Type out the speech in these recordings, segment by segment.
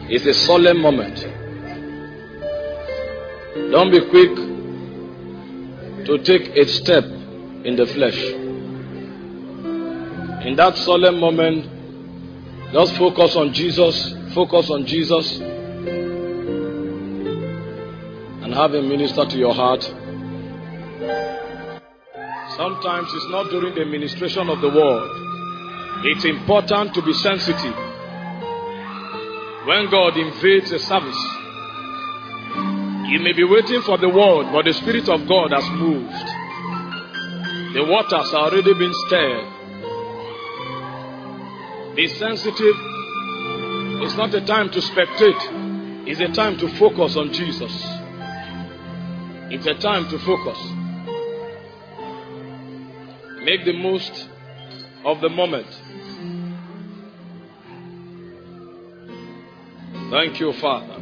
It's a solemn moment. Don't be quick to take a step in the flesh. In that solemn moment, just focus on Jesus. Focus on Jesus. And have him minister to your heart. Sometimes it's not during the ministration of the word. It's important to be sensitive. When God invades a service, you may be waiting for the word, but the Spirit of God has moved. The waters are already been stirred. Be sensitive. It's not a time to spectate. It's a time to focus on Jesus. It's a time to focus. Make the most of the moment. Thank you, Father.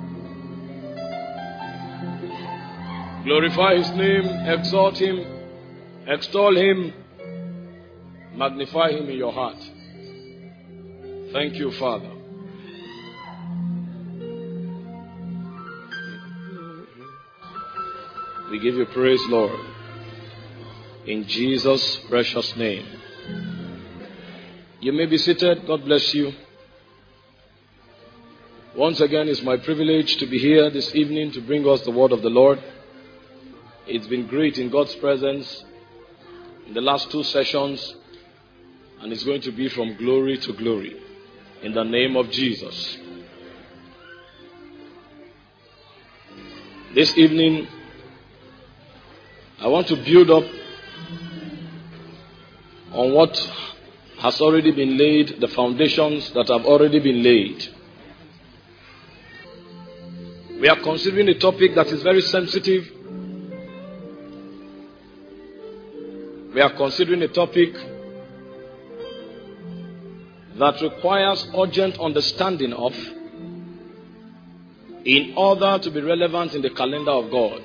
Glorify his name, exalt him, extol him, magnify him in your heart. Thank you, Father. We give you praise, Lord. In Jesus' precious name. You may be seated. God bless you. Once again, it's my privilege to be here this evening to bring us the word of the Lord. It's been great in God's presence in the last 2 sessions, and it's going to be from glory to glory in the name of Jesus. This evening, I want to build up on what has already been laid, the foundations that have already been laid. We are considering a topic that is very sensitive. We are considering a topic that requires urgent understanding of in order to be relevant in the calendar of God.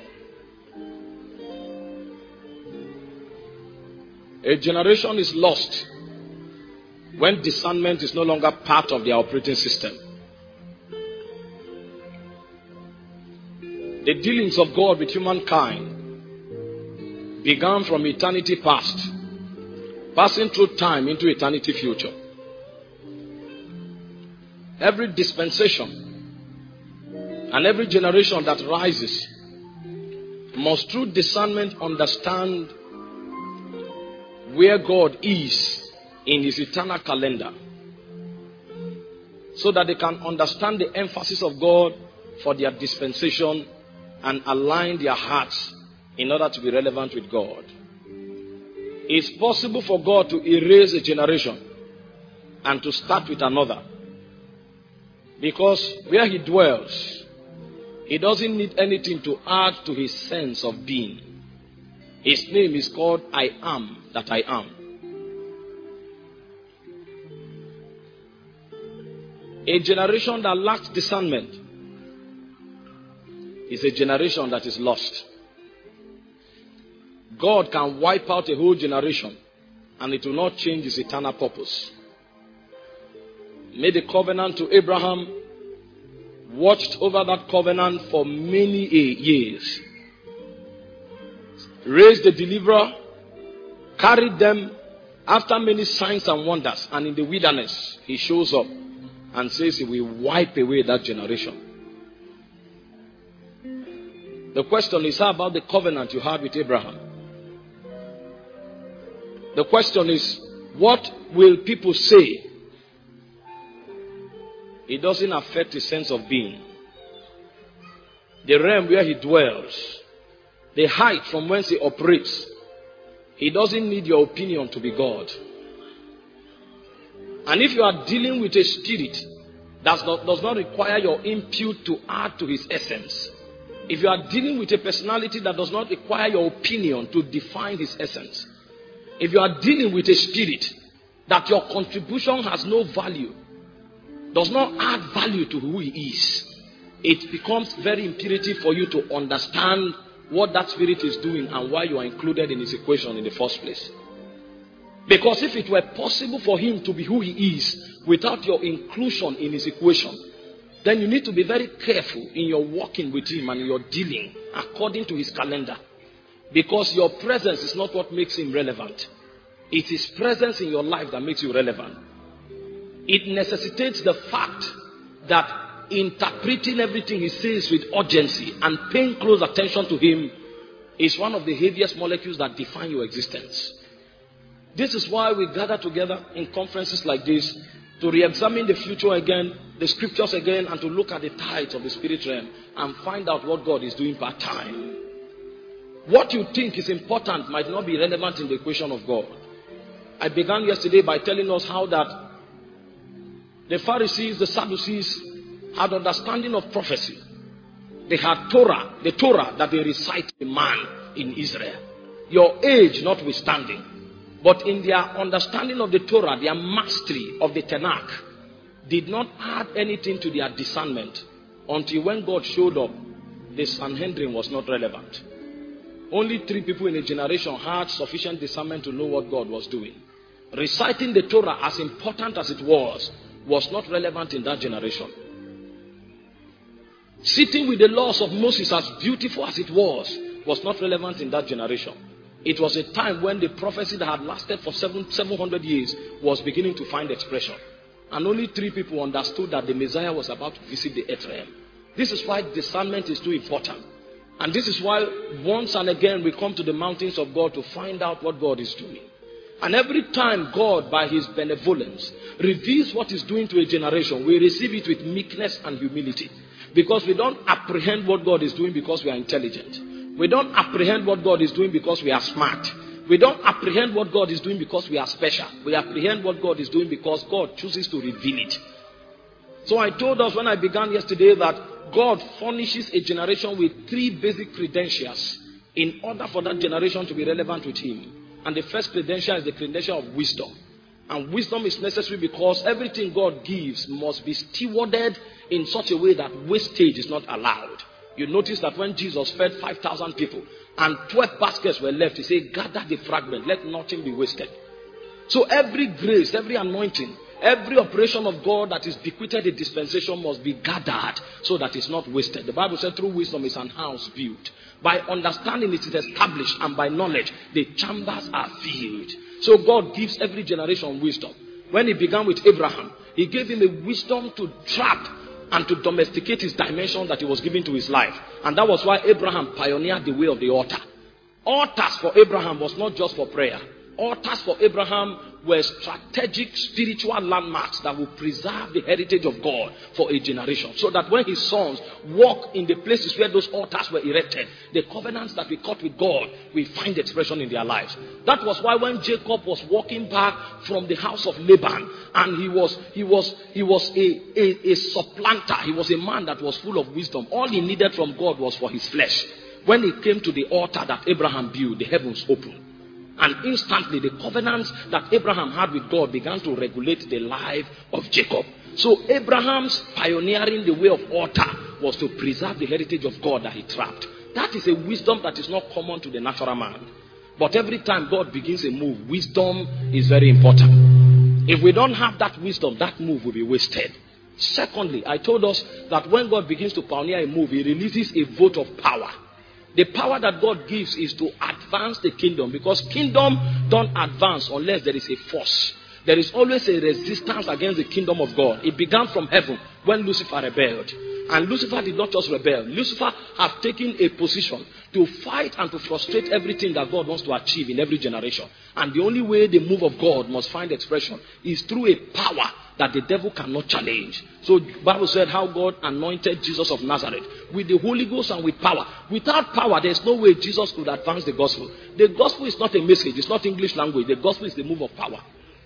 A generation is lost when discernment is no longer part of their operating system. The dealings of God with humankind began from eternity past, passing through time into eternity future. Every dispensation and every generation that rises must through discernment understand where God is in his eternal calendar, so that they can understand the emphasis of God for their dispensation and align their hearts in order to be relevant with God. It's possible for God to erase a generation and to start with another, because where he dwells, he doesn't need anything to add to his sense of being. His name is called I Am That I Am. A generation that lacks discernment is a generation that is lost. God can wipe out a whole generation and it will not change his eternal purpose. Made a covenant to Abraham, watched over that covenant for many years, raised the deliverer, carried them after many signs and wonders, and in the wilderness he shows up and says he will wipe away that generation. The question is, how about the covenant you had with Abraham? The question is, what will people say? It doesn't affect his sense of being. The realm where he dwells, the height from whence he operates, he doesn't need your opinion to be God. And if you are dealing with a spirit that does not require your input to add to his essence, if you are dealing with a personality that does not require your opinion to define his essence, if you are dealing with a spirit that your contribution has no value, does not add value to who he is, it becomes very imperative for you to understand what that spirit is doing and why you are included in his equation in the first place. Because if it were possible for him to be who he is without your inclusion in his equation, then you need to be very careful in your walking with him and your dealing according to his calendar. Because your presence is not what makes him relevant. It is presence in your life that makes you relevant. It necessitates the fact that interpreting everything he says with urgency and paying close attention to him is one of the heaviest molecules that define your existence. This is why we gather together in conferences like this to re-examine the future again, the scriptures again, and to look at the tides of the spirit realm and find out what God is doing part time. What you think is important might not be relevant in the equation of God. I began yesterday by telling us how that the Pharisees, the Sadducees had understanding of prophecy. They had Torah, the Torah that they recite to man in Israel. Your age notwithstanding. But in their understanding of the Torah, their mastery of the Tanakh did not add anything to their discernment until when God showed up, the Sanhedrin was not relevant. Only 3 people in a generation had sufficient discernment to know what God was doing. Reciting the Torah, as important as it was not relevant in that generation. Sitting with the laws of Moses, as beautiful as it was not relevant in that generation. It was a time when the prophecy that had lasted for 700 years was beginning to find expression. And only 3 people understood that the Messiah was about to visit the earth realm. This is why discernment is too important. And this is why once and again we come to the mountains of God to find out what God is doing. And every time God, by his benevolence, reveals what he's doing to a generation, we receive it with meekness and humility. Because we don't apprehend what God is doing because we are intelligent. We don't apprehend what God is doing because we are smart. We don't apprehend what God is doing because we are special. We apprehend what God is doing because God chooses to reveal it. So I told us when I began yesterday that God furnishes a generation with 3 basic credentials in order for that generation to be relevant with him. And the first credential is the credential of wisdom. And wisdom is necessary because everything God gives must be stewarded in such a way that wastage is not allowed. You notice that when Jesus fed 5,000 people and 12 baskets were left, he said, gather the fragment, let nothing be wasted. So every grace, every anointing, every operation of God that is bequeathed in dispensation must be gathered so that it's not wasted. The Bible said through wisdom is an house built. By understanding it is established, and by knowledge the chambers are filled. So God gives every generation wisdom. When he began with Abraham, he gave him a wisdom to trap and to domesticate his dimension that he was giving to his life. And that was why Abraham pioneered the way of the altar. Altars for Abraham was not just for prayer. Altars for Abraham were strategic spiritual landmarks that will preserve the heritage of God for a generation. So that when his sons walk in the places where those altars were erected, the covenants that we cut with God, we find expression in their lives. That was why when Jacob was walking back from the house of Laban, and he was a supplanter, he was a man that was full of wisdom. All he needed from God was for his flesh. When he came to the altar that Abraham built, the heavens opened. And instantly the covenants that Abraham had with God began to regulate the life of Jacob. So Abraham's pioneering the way of altar was to preserve the heritage of God that he trapped. That is a wisdom that is not common to the natural man. But every time God begins a move, wisdom is very important. If we don't have that wisdom, that move will be wasted. Secondly, I told us that when God begins to pioneer a move, he releases a vote of power. The power that God gives is to advance the kingdom, because kingdom don't advance unless there is a force. There is always a resistance against the kingdom of God. It began from heaven when Lucifer rebelled. And Lucifer did not just rebel. Lucifer have taken a position to fight and to frustrate everything that God wants to achieve in every generation. And the only way the move of God must find expression is through a power that the devil cannot challenge. So the Bible said how God anointed Jesus of Nazareth with the Holy Ghost and with power. Without power, there's no way Jesus could advance the gospel. The gospel is not a message. It's not English language. The gospel is the move of power.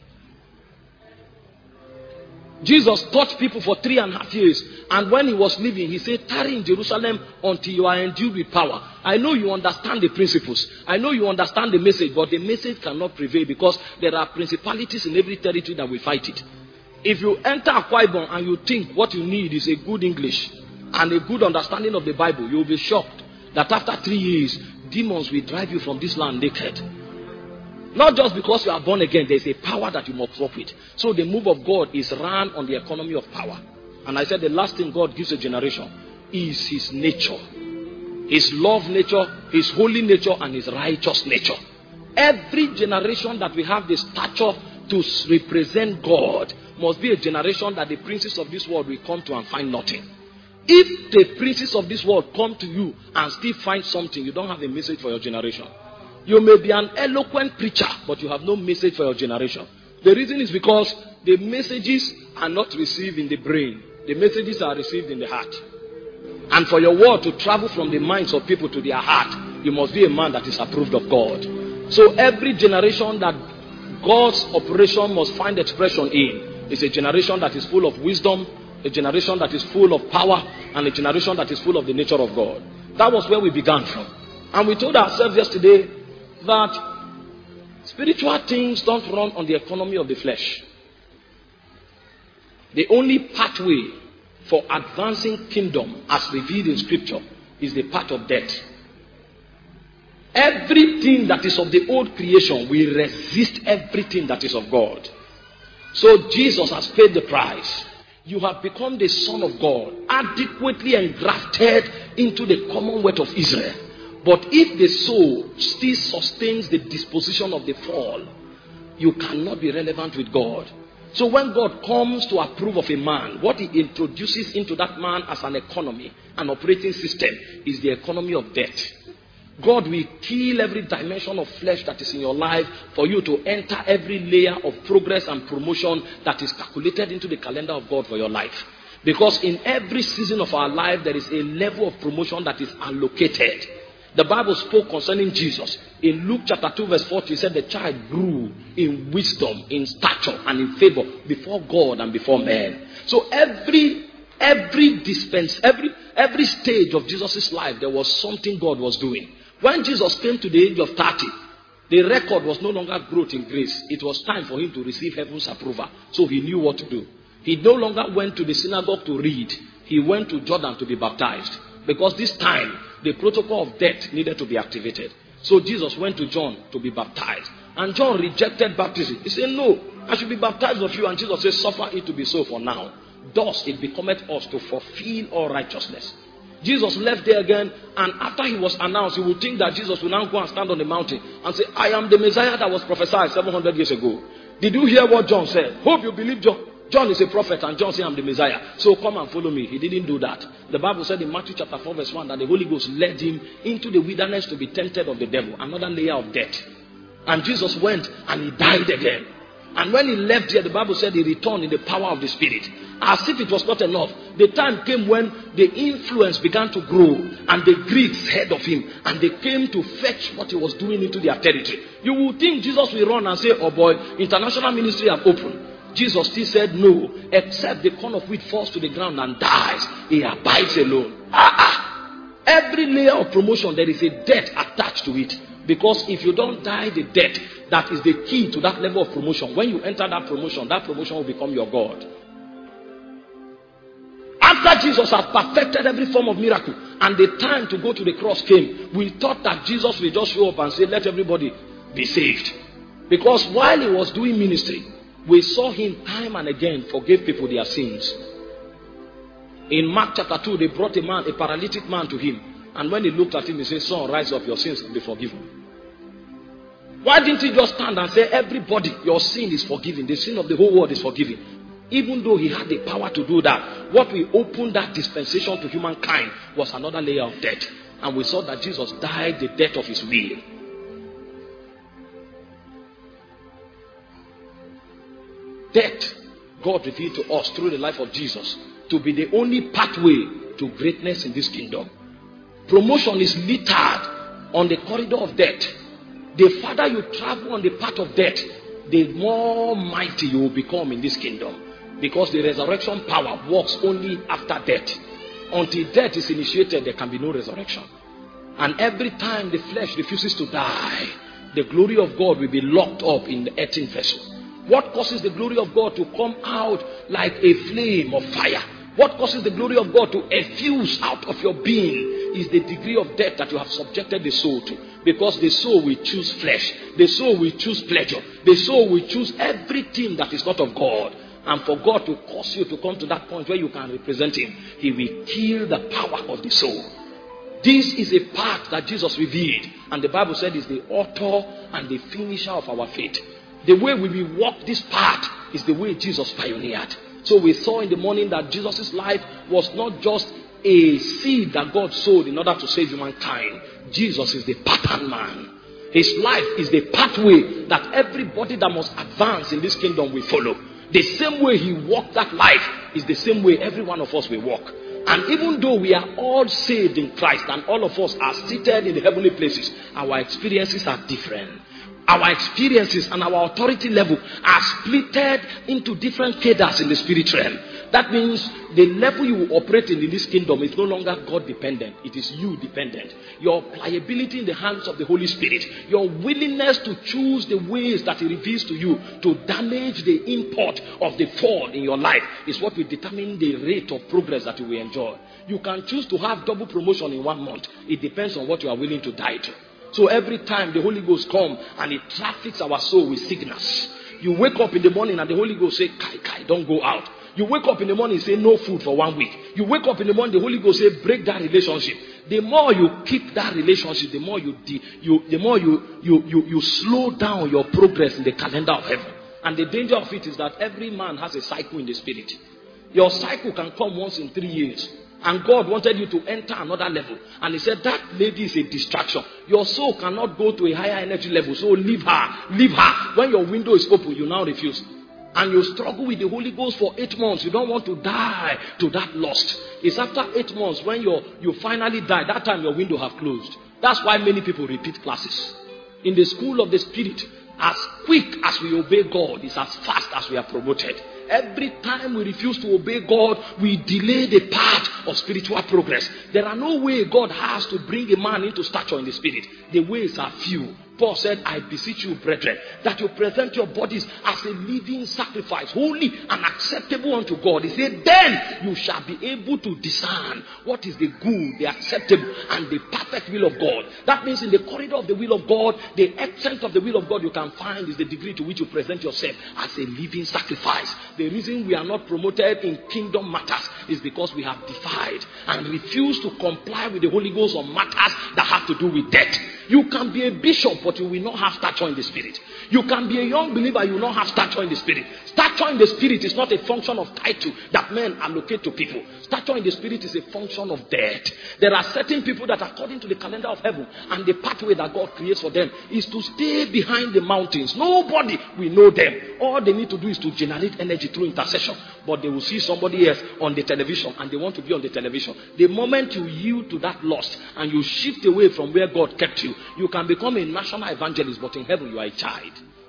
Jesus taught people for 3.5 years. And when he was leaving, he said, tarry in Jerusalem until you are endued with power. I know you understand the principles. I know you understand the message. But the message cannot prevail because there are principalities in every territory that will fight it. If you enter Akwa Ibom and you think what you need is a good English and a good understanding of the Bible, you will be shocked that after 3 years, demons will drive you from this land naked. Not just because you are born again, there is a power that you must work with. So the move of God is run on the economy of power. And I said the last thing God gives a generation is his nature. His love nature, his holy nature, and his righteous nature. Every generation that we have the stature to represent God must be a generation that the princes of this world will come to and find nothing. If the princes of this world come to you and still find something, you don't have a message for your generation. You may be an eloquent preacher, but you have no message for your generation. The reason is because the messages are not received in the brain. The messages are received in the heart. And for your word to travel from the minds of people to their heart, you must be a man that is approved of God. So every generation that God's operation must find expression in is a generation that is full of wisdom, a generation that is full of power, and a generation that is full of the nature of God. That was where we began from. And we told ourselves yesterday that spiritual things don't run on the economy of the flesh. The only pathway for advancing kingdom as revealed in scripture is the path of death. Everything that is of the old creation will resist everything that is of God. So Jesus has paid the price. You have become the Son of God, adequately engrafted into the commonwealth of Israel. But if the soul still sustains the disposition of the fall, you cannot be relevant with God. So when God comes to approve of a man, what he introduces into that man as an economy, an operating system, is the economy of death. God will kill every dimension of flesh that is in your life for you to enter every layer of progress and promotion that is calculated into the calendar of God for your life. Because in every season of our life, there is a level of promotion that is allocated. The Bible spoke concerning Jesus. In Luke chapter 2 verse 40, it said the child grew in wisdom, in stature, and in favor before God and before men. So every stage of Jesus' life, there was something God was doing. When Jesus came to the age of 30, the record was no longer growth in grace. It was time for him to receive heaven's approval. So he knew what to do. He no longer went to the synagogue to read. He went to Jordan to be baptized. Because this time, the protocol of death needed to be activated. So Jesus went to John to be baptized. And John rejected baptism. He said, no, I should be baptized of you. And Jesus said, suffer it to be so for now. Thus it becometh us to fulfill all righteousness. Jesus left there again, and after he was announced, you would think that Jesus will now go and stand on the mountain and say, I am the Messiah that was prophesied 700 years ago. Did you hear what John said? Hope you believe John. John is a prophet, and John said, I'm the Messiah. So come and follow me. He didn't do that. The Bible said in Matthew chapter 4 verse 1 that the Holy Ghost led him into the wilderness to be tempted of the devil. Another layer of death. And Jesus went and he died again. And when he left here, the Bible said he returned in the power of the Spirit. As if it was not enough, the time came when the influence began to grow, and the Greeks heard of him, and they came to fetch what he was doing into their territory. You would think Jesus will run and say, oh boy, international ministry have opened. Jesus still said no, except the corn of wheat falls to the ground and dies, he abides alone. Every layer of promotion, there is a debt attached to it. Because if you don't die the death, that is the key to that level of promotion. When you enter that promotion will become your God. After Jesus had perfected every form of miracle, and the time to go to the cross came, we thought that Jesus will just show up and say, let everybody be saved. Because while he was doing ministry, we saw him time and again forgive people their sins. In Mark chapter 2, they brought a paralytic man to him. And when he looked at him, he said, son, rise up, your sins will be forgiven. Why didn't he just stand and say, everybody, your sin is forgiven. The sin of the whole world is forgiven. Even though he had the power to do that, what we opened that dispensation to humankind was another layer of death. And we saw that Jesus died the death of his will. Death, God revealed to us through the life of Jesus to be the only pathway to greatness in this kingdom. Promotion is littered on the corridor of death. The farther you travel on the path of death, the more mighty you will become in this kingdom. Because the resurrection power works only after death. Until death is initiated, there can be no resurrection. And every time the flesh refuses to die, the glory of God will be locked up in the earthen vessel. What causes the glory of God to come out like a flame of fire? What causes the glory of God to effuse out of your being is the degree of death that you have subjected the soul to. Because the soul will choose flesh. The soul will choose pleasure. The soul will choose everything that is not of God. And for God to cause you to come to that point where you can represent him, he will kill the power of the soul. This is a path that Jesus revealed. And the Bible said is the author and the finisher of our faith. The way we will walk this path is the way Jesus pioneered. So we saw in the morning that Jesus' life was not just a seed that God sowed in order to save humankind. Jesus is the pattern man. His life is the pathway that everybody that must advance in this kingdom will follow. The same way he walked that life is the same way every one of us will walk. And even though we are all saved in Christ and all of us are seated in the heavenly places, our experiences are different. Our experiences and our authority level are splitted into different cadres in the spirit realm. That means the level you operate in this kingdom is no longer God dependent. It is you dependent. Your pliability in the hands of the Holy Spirit, your willingness to choose the ways that he reveals to you to damage the import of the fall in your life is what will determine the rate of progress that you will enjoy. You can choose to have double promotion in 1 month. It depends on what you are willing to die to. So every time the Holy Ghost comes and it traffics our soul with sickness. You wake up in the morning and the Holy Ghost say, Kai, don't go out. You wake up in the morning and say, no food for 1 week. You wake up in the morning, the Holy Ghost say, break that relationship. The more you keep that relationship, the more you slow down your progress in the calendar of heaven. And the danger of it is that every man has a cycle in the spirit. Your cycle can come once in 3 years. And God wanted you to enter another level. And he said, that lady is a distraction. Your soul cannot go to a higher energy level. So leave her. Leave her. When your window is open, you now refuse. And you struggle with the Holy Ghost for 8 months. You don't want to die to that lust. It's after 8 months when you finally die. That time your window have closed. That's why many people repeat classes. In the school of the spirit, as quick as we obey God is as fast as we are promoted. Every time we refuse to obey God, we delay the path of spiritual progress. There are no way God has to bring a man into stature in the spirit. The ways are few. Paul said, I beseech you, brethren, that you present your bodies as a living sacrifice, holy and acceptable unto God. He said, then you shall be able to discern what is the good, the acceptable, and the perfect will of God. That means in the corridor of the will of God, the extent of the will of God you can find is the degree to which you present yourself as a living sacrifice. The reason we are not promoted in kingdom matters is because we have defied and refused to comply with the Holy Ghost on matters that have to do with death. You can be a bishop, but you will not have stature in the spirit. You can be a young believer, you will not have stature in the spirit. Stature in the spirit is not a function of title that men allocate to people. Stature in the spirit is a function of death. There are certain people that according to the calendar of heaven and the pathway that God creates for them is to stay behind the mountains. Nobody will know them. All they need to do is to generate energy through intercession. But they will see somebody else on the television and they want to be on the television. The moment you yield to that lust and you shift away from where God kept you, you can become a national evangelist, but in heaven you are a child.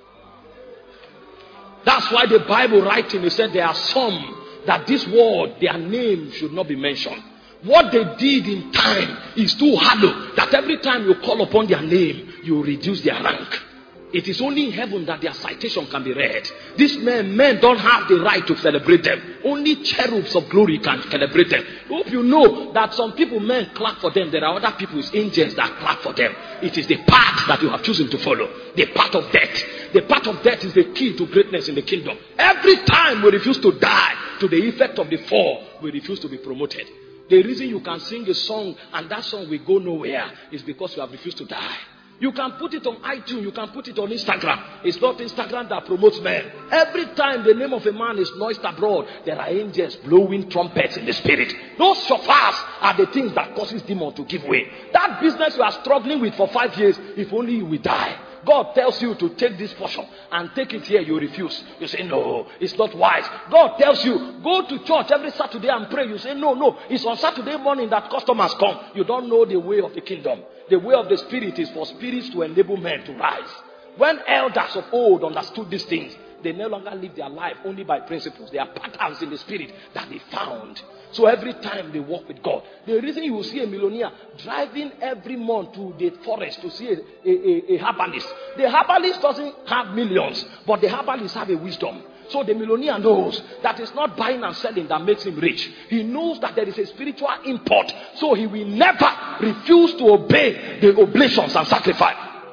That's why the Bible writing, it said there are some that this world, their name should not be mentioned. What they did in time is too hollow that every time you call upon their name, you reduce their rank. It is only in heaven that their citation can be read. These men don't have the right to celebrate them. Only cherubs of glory can celebrate them. I hope you know that some people, men clap for them. There are other people, angels that clap for them. It is the path that you have chosen to follow. The path of death. The path of death is the key to greatness in the kingdom. Every time we refuse to die to the effect of the fall, we refuse to be promoted. The reason you can sing a song and that song will go nowhere is because you have refused to die. You can put it on iTunes, you can put it on Instagram. It's not Instagram that promotes men. Every time the name of a man is noised abroad, there are angels blowing trumpets in the spirit. Those shofars are the things that causes demons to give way. That business you are struggling with for 5 years, if only you will die. God tells you to take this portion and take it here, you refuse. You say, no, it's not wise. God tells you, go to church every Saturday and pray. You say, no, it's on Saturday morning that customers come. You don't know the way of the kingdom. The way of the spirit is for spirits to enable men to rise. When elders of old understood these things, they no longer live their life only by principles. There are patterns in the spirit that they found. So every time they walk with God, the reason you will see a millionaire driving every month to the forest to see a herbalist. The herbalist doesn't have millions, but the herbalist have a wisdom. So the millionaire knows that it's not buying and selling that makes him rich. He knows that there is a spiritual import. So he will never refuse to obey the oblations and sacrifice.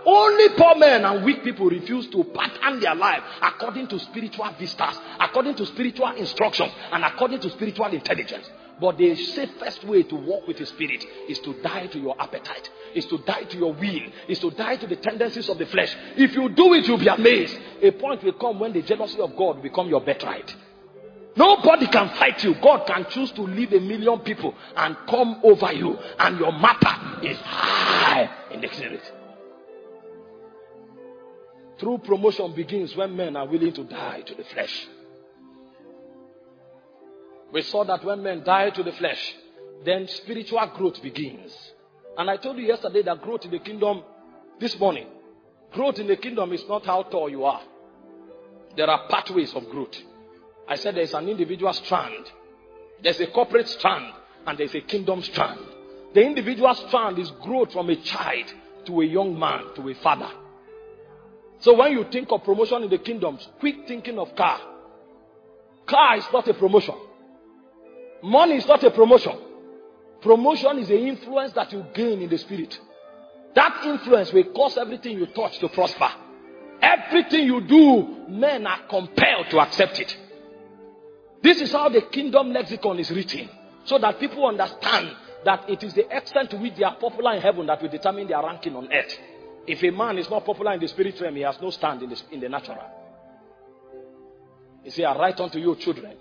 Only poor men and weak people refuse to pattern their life according to spiritual vistas, according to spiritual instruction, and according to spiritual intelligence. But the safest way to walk with the Spirit is to die to your appetite, is to die to your will, is to die to the tendencies of the flesh. If you do it, you'll be amazed. A point will come when the jealousy of God will become your birthright. Nobody can fight you. God can choose to lead 1 million people and come over you, and your matter is high in the Spirit. True promotion begins when men are willing to die to the flesh. We saw that when men die to the flesh, then spiritual growth begins. And I told you yesterday that growth in the kingdom, this morning, growth in the kingdom is not how tall you are. There are pathways of growth. I said there's an individual strand, there's a corporate strand, and there's a kingdom strand. The individual strand is growth from a child to a young man to a father. So when you think of promotion in the kingdoms, quit thinking of car. Car is not a promotion. Money is not a promotion. Promotion is the influence that you gain in the spirit. That influence will cause everything you touch to prosper. Everything you do, men are compelled to accept it. This is how the kingdom lexicon is written, so that people understand that it is the extent to which they are popular in heaven that will determine their ranking on earth. If a man is not popular in the spirit realm, he has no stand in the natural. He said, I write unto you, children,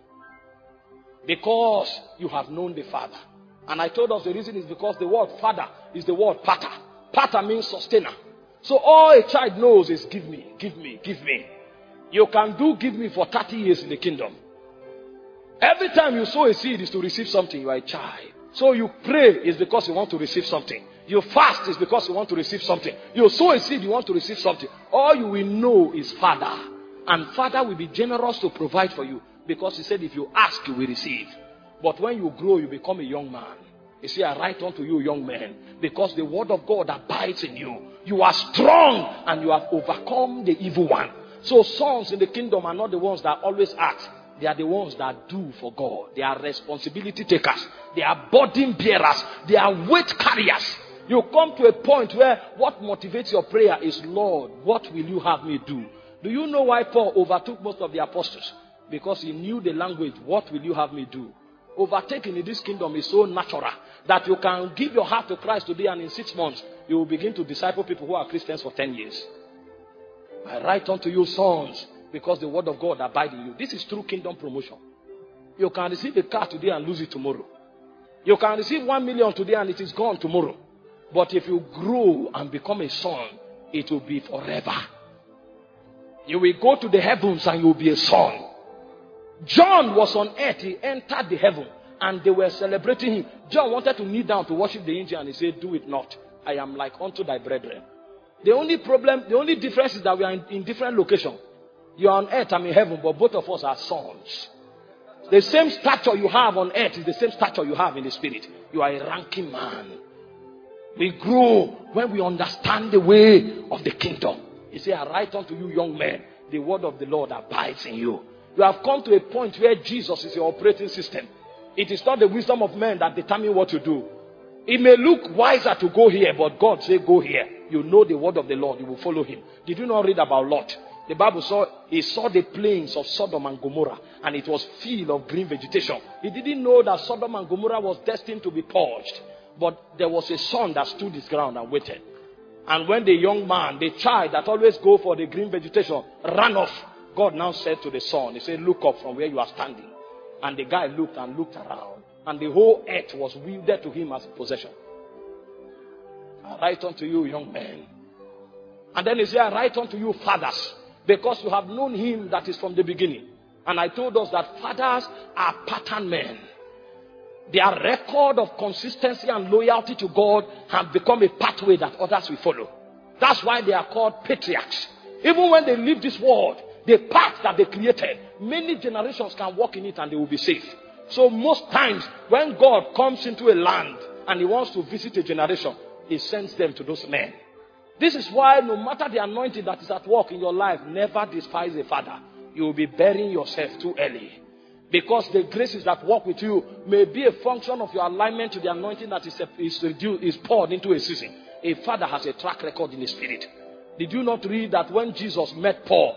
because you have known the Father. And I told us the reason is because the word father is the word pater. Pater means sustainer. So all a child knows is give me, give me, give me. You can do give me for 30 years in the kingdom. Every time you sow a seed is to receive something. You are a child. So you pray is because you want to receive something. You fast is because you want to receive something. You sow a seed, you want to receive something. All you will know is Father. And Father will be generous to provide for you. Because he said if you ask, you will receive. But when you grow, you become a young man. You see, I write unto you, young men, because the word of God abides in you. You are strong and you have overcome the evil one. So sons in the kingdom are not the ones that always ask. They are the ones that do for God. They are responsibility takers. They are burden bearers. They are weight carriers. You come to a point where what motivates your prayer is, Lord, what will you have me do? Do you know why Paul overtook most of the apostles? Because he knew the language, what will you have me do? Overtaking in this kingdom is so natural that you can give your heart to Christ today, and in 6 months, you will begin to disciple people who are Christians for 10 years. I write unto you, sons, because the word of God abides in you. This is true kingdom promotion. You can receive a car today and lose it tomorrow. You can receive 1 million today and it is gone tomorrow. But if you grow and become a son, it will be forever. You will go to the heavens and you will be a son. John was on earth. He entered the heaven and they were celebrating him. John wanted to kneel down to worship the angel and he said, do it not. I am like unto thy brethren. The only difference is that we are in different locations. You are on earth, I'm in heaven, but both of us are sons. The same stature you have on earth is the same stature you have in the spirit. You are a ranking man. We grow when we understand the way of the kingdom. He said, I write unto you, young men, the word of the Lord abides in you. You have come to a point where Jesus is your operating system. It is not the wisdom of men that determine what to do. It may look wiser to go here, but God said, go here. You know the word of the Lord, you will follow him. Did you not read about Lot? The Bible he saw the plains of Sodom and Gomorrah, and it was filled of green vegetation. He didn't know that Sodom and Gomorrah was destined to be purged. But there was a son that stood his ground and waited. And when the young man, the child that always go for the green vegetation, ran off, God now said to the son, he said, look up from where you are standing. And the guy looked and looked around. And the whole earth was wielded to him as a possession. I write unto you, young men. And then he said, I write unto you, fathers, because you have known him that is from the beginning. And I told us that fathers are pattern men. Their record of consistency and loyalty to God have become a pathway that others will follow. That's why they are called patriarchs. Even when they leave this world, the path that they created, many generations can walk in it and they will be safe. So most times when God comes into a land and he wants to visit a generation, he sends them to those men. This is why no matter the anointing that is at work in your life, never despise a father. You will be burying yourself too early. Because the graces that work with you may be a function of your alignment to the anointing that is poured into a season. A father has a track record in the spirit. Did you not read that when Jesus met Paul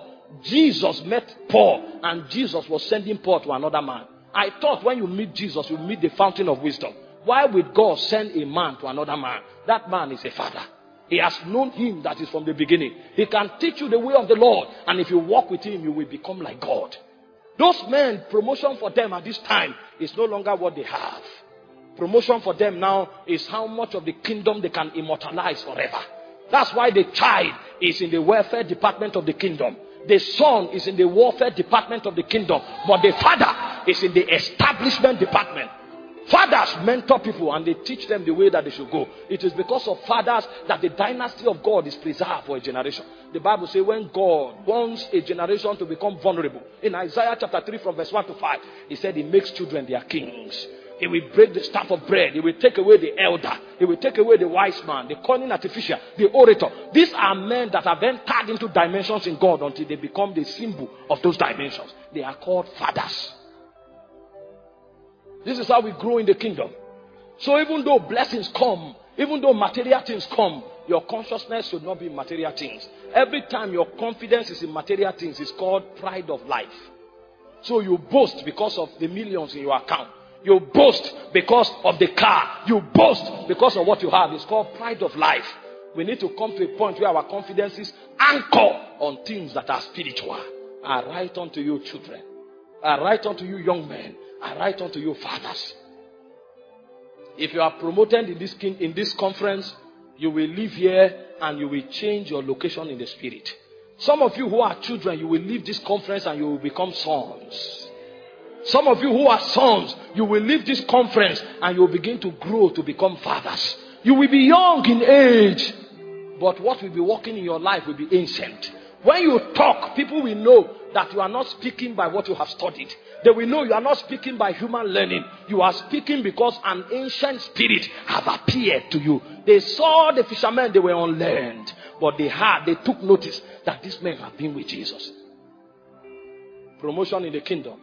and Jesus was sending Paul to another man? I thought when you meet Jesus, you meet the fountain of wisdom. Why would God send a man to another man? That man is a father. He has known him that is from the beginning. He can teach you the way of the Lord. And if you walk with him, you will become like God. Those men, promotion for them at this time is no longer what they have. Promotion for them now is how much of the kingdom they can immortalize forever. That's why the child is in the welfare department of the kingdom. The son is in the warfare department of the kingdom. But the father is in the establishment department. Fathers mentor people and they teach them the way that they should go. It is because of fathers that the dynasty of God is preserved for a generation. The Bible says when God wants a generation to become vulnerable, in Isaiah chapter 3 from verse 1 to 5, he said he makes children their kings. He will break the staff of bread. He will take away the elder. He will take away the wise man, the cunning artificial, the orator. These are men that have entered into dimensions in God until they become the symbol of those dimensions. They are called fathers. This is how we grow in the kingdom. So even though blessings come, even though material things come, your consciousness should not be in material things. Every time your confidence is in material things, it's called pride of life. So you boast because of the millions in your account. You boast because of the car. You boast because of what you have. It's called pride of life. We need to come to a point where our confidence is anchored on things that are spiritual. I write unto you children. I write unto you young men. I write unto you fathers. If you are promoted in this conference, you will live here and you will change your location in the spirit. Some of you who are children, you will leave this conference and you will become sons. Some of you who are sons, you will leave this conference and you will begin to grow to become fathers. You will be young in age, but what will be working in your life will be ancient. When you talk, people will know that you are not speaking by what you have studied. They will know you are not speaking by human learning. You are speaking because an ancient spirit have appeared to you. They saw the fishermen, they were unlearned. But they took notice that these men have been with Jesus. Promotion in the kingdom.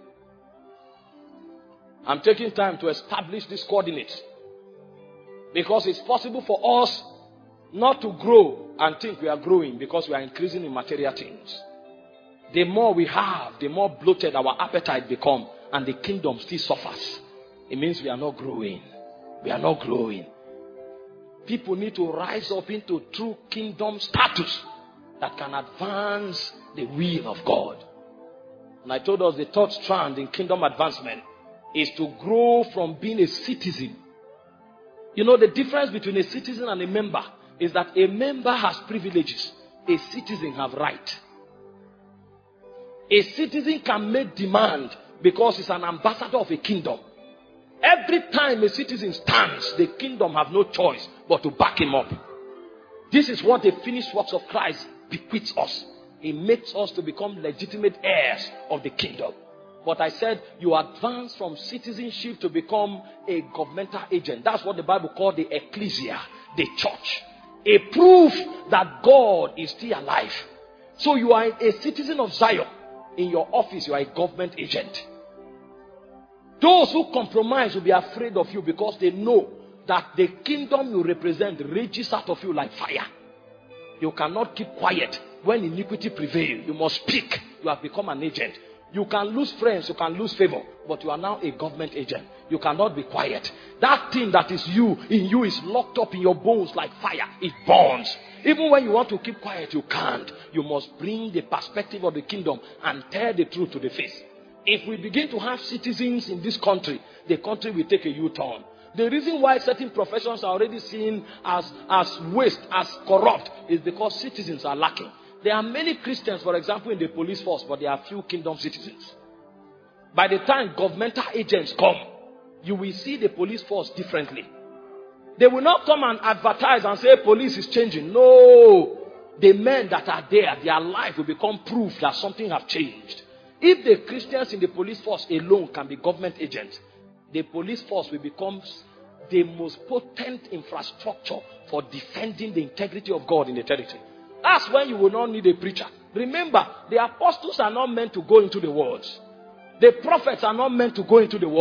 I'm taking time to establish these coordinates. Because it's possible for us not to grow and think we are growing because we are increasing in material things. The more we have, the more bloated our appetite becomes, and the kingdom still suffers. It means we are not growing. We are not growing. People need to rise up into true kingdom status that can advance the will of God. And I told us the third strand in kingdom advancement is to grow from being a citizen. You know, the difference between a citizen and a member is that a member has privileges. A citizen has rights. A citizen can make demand because he's an ambassador of a kingdom. Every time a citizen stands, the kingdom have no choice but to back him up. This is what the finished works of Christ bequeaths us. It makes us to become legitimate heirs of the kingdom. But I said you advance from citizenship to become a governmental agent. That's what the Bible called the ecclesia, the church. A proof that God is still alive. So you are a citizen of Zion. In your office, you are a government agent. Those who compromise will be afraid of you because they know that the kingdom you represent rages out of you like fire. You cannot keep quiet when iniquity prevails. You must speak. You have become an agent. You can lose friends, you can lose favor, but you are now a government agent. You cannot be quiet. That thing that is you, in you, is locked up in your bones like fire. It burns. Even when you want to keep quiet, you can't. You must bring the perspective of the kingdom and tell the truth to the face. If we begin to have citizens in this country, the country will take a U-turn. The reason why certain professions are already seen as waste, as corrupt, is because citizens are lacking. There are many Christians, for example, in the police force, but there are few kingdom citizens. By the time governmental agents come, you will see the police force differently. They will not come and advertise and say police is changing. No. The men that are there, their life will become proof that something has changed. If the Christians in the police force alone can be government agents, the police force will become the most potent infrastructure for defending the integrity of God in the territory. That's when you will not need a preacher. Remember, the apostles are not meant to go into the world. The prophets are not meant to go into the world.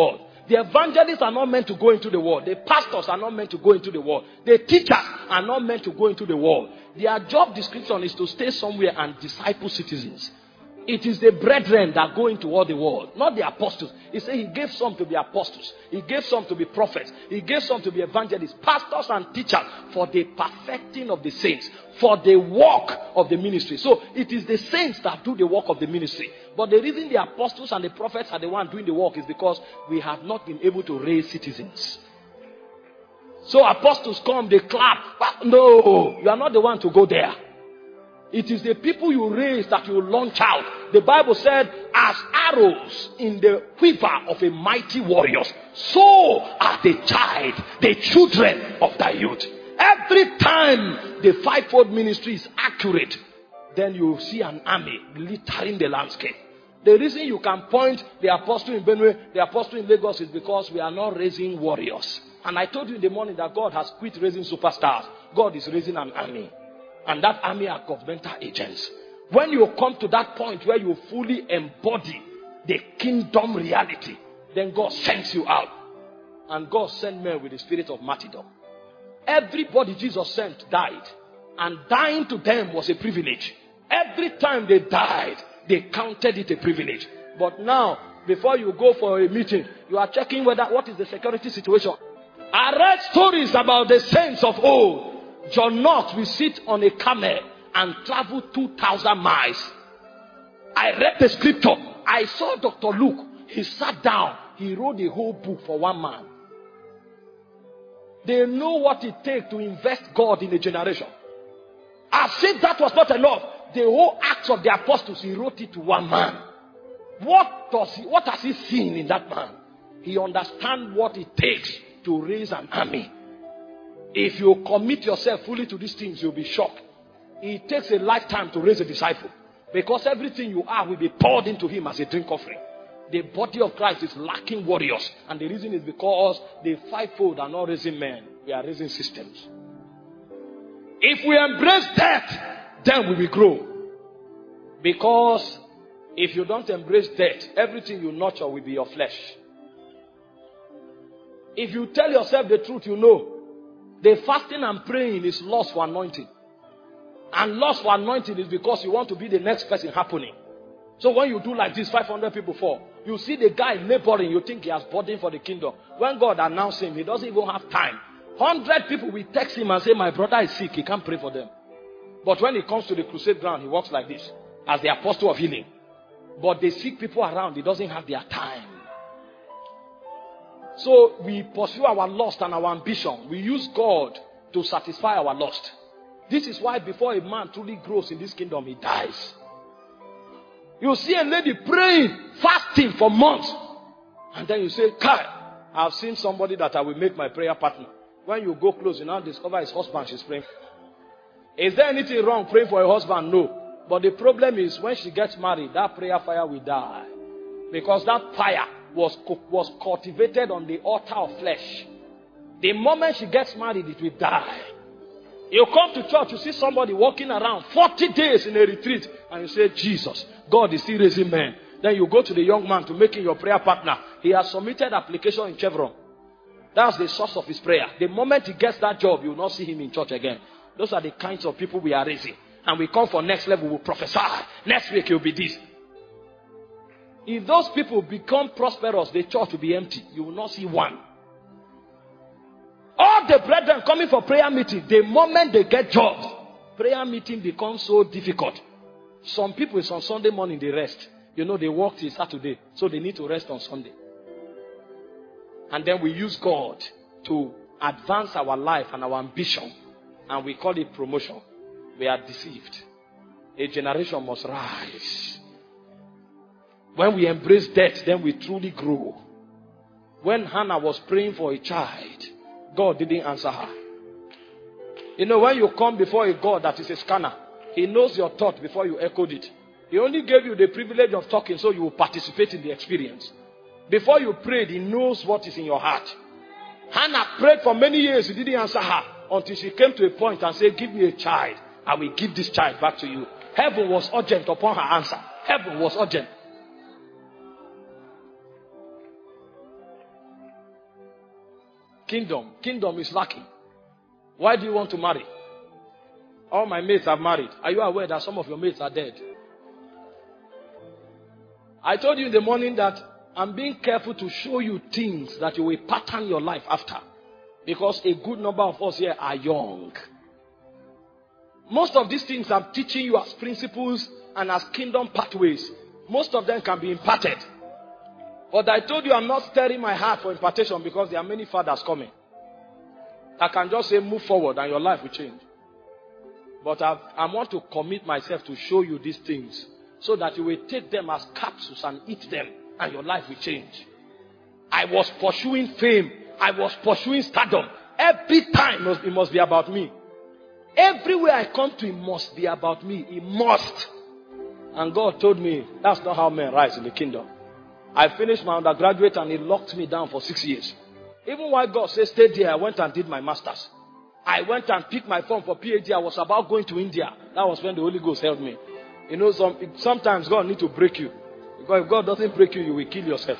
The evangelists are not meant to go into the world. The pastors are not meant to go into the world. The teachers are not meant to go into the world. Their job description is to stay somewhere and disciple citizens. It is the brethren that go into all the world, not the apostles. He said he gave some to be apostles. He gave some to be prophets. He gave some to be evangelists, pastors and teachers for the perfecting of the saints, for the work of the ministry. So it is the saints that do the work of the ministry. But the reason the apostles and the prophets are the ones doing the work is because we have not been able to raise citizens. So apostles come, they clap. No, you are not the one to go there. It is the people you raise that you launch out. The Bible said, as arrows in the quiver of a mighty warrior, so are the children of thy youth. Every time the fivefold ministry is accurate, then you see an army littering the landscape. The reason you can point the apostle in Benue, the apostle in Lagos, is because we are not raising warriors. And I told you in the morning that God has quit raising superstars. God is raising an army. And that army are governmental agents. When you come to that point where you fully embody the kingdom reality, then God sends you out. And God sent men with the spirit of martyrdom. Everybody Jesus sent died. And dying to them was a privilege. Every time they died, they counted it a privilege. But now, before you go for a meeting, you are checking what is the security situation. I read stories about the saints of old. John Knox will sit on a camel and travel 2,000 miles. I read the scripture. I saw Dr. Luke. He sat down. He wrote a whole book for one man. They know what it takes to invest God in a generation. As if that was not enough, the whole Acts of the Apostles, he wrote it to one man. What has he seen in that man? He understands what it takes to raise an army. If you commit yourself fully to these things, you'll be shocked. It takes a lifetime to raise a disciple. Because everything you are will be poured into him as a drink offering. The body of Christ is lacking warriors. And the reason is because the fivefold are not raising men. We are raising systems. If we embrace death, then we will grow. Because if you don't embrace death, everything you nurture will be your flesh. If you tell yourself the truth, you know. The fasting and praying is loss for anointing. And loss for anointing is because you want to be the next person happening. So when you do like this, 500 people fall. You see the guy laboring, you think he has burden for the kingdom. When God announces him, he doesn't even have time. 100 people will text him and say, my brother is sick, he can't pray for them. But when he comes to the crusade ground, he walks like this, as the apostle of healing. But the sick people around, he doesn't have their time. So we pursue our lust and our ambition. We use God to satisfy our lust. This is why before a man truly grows in this kingdom, he dies. You see a lady praying, fasting for months. And then you say, Kai, I've seen somebody that I will make my prayer partner. When you go close, you now discover his husband she's praying for. Is there anything wrong praying for a husband? No. But the problem is when she gets married, that prayer fire will die. Because that fire was cultivated on the altar of flesh. The moment she gets married, it will die. You come to church, you see somebody walking around 40 days in a retreat, and you say, Jesus, God is still raising men. Then you go to the young man to make him your prayer partner. He has submitted application in Chevron. That's the source of his prayer. The moment he gets that job, you will not see him in church again. Those are the kinds of people we are raising. And we come for next level, we will prophesy. Next week, it will be this. If those people become prosperous, the church will be empty. You will not see one. All the brethren coming for prayer meeting, the moment they get jobs, prayer meeting becomes so difficult. Some people, it's on Sunday morning, they rest. You know, they work till Saturday, so they need to rest on Sunday. And then we use God to advance our life and our ambition, and we call it promotion. We are deceived. A generation must rise. When we embrace death, then we truly grow. When Hannah was praying for a child, God didn't answer her. You know, when you come before a God that is a scanner, He knows your thought before you echoed it. He only gave you the privilege of talking so you will participate in the experience. Before you prayed, He knows what is in your heart. Hannah prayed for many years. He didn't answer her until she came to a point and said, give me a child. I will give this child back to you. Heaven was urgent upon her answer. Heaven was urgent. Kingdom. Kingdom is lacking. Why do you want to marry? All my mates have married. Are you aware that some of your mates are dead? I told you in the morning that I'm being careful to show you things that you will pattern your life after. Because a good number of us here are young. Most of these things I'm teaching you as principles and as kingdom pathways, most of them can be imparted. But I told you I'm not stirring my heart for impartation because there are many fathers coming. I can just say move forward and your life will change. But I want to commit myself to show you these things so that you will take them as capsules and eat them and your life will change. I was pursuing fame. I was pursuing stardom. Every time it must be about me. Everywhere I come to, it must be about me. It must. And God told me, that's not how men rise in the kingdom. I finished my undergraduate and He locked me down for 6 years. Even while God said stay there, I went and did my master's. I went and picked my form for PhD. I was about going to India. That was when the Holy Ghost helped me. You know, sometimes God needs to break you. Because if God doesn't break you, you will kill yourself.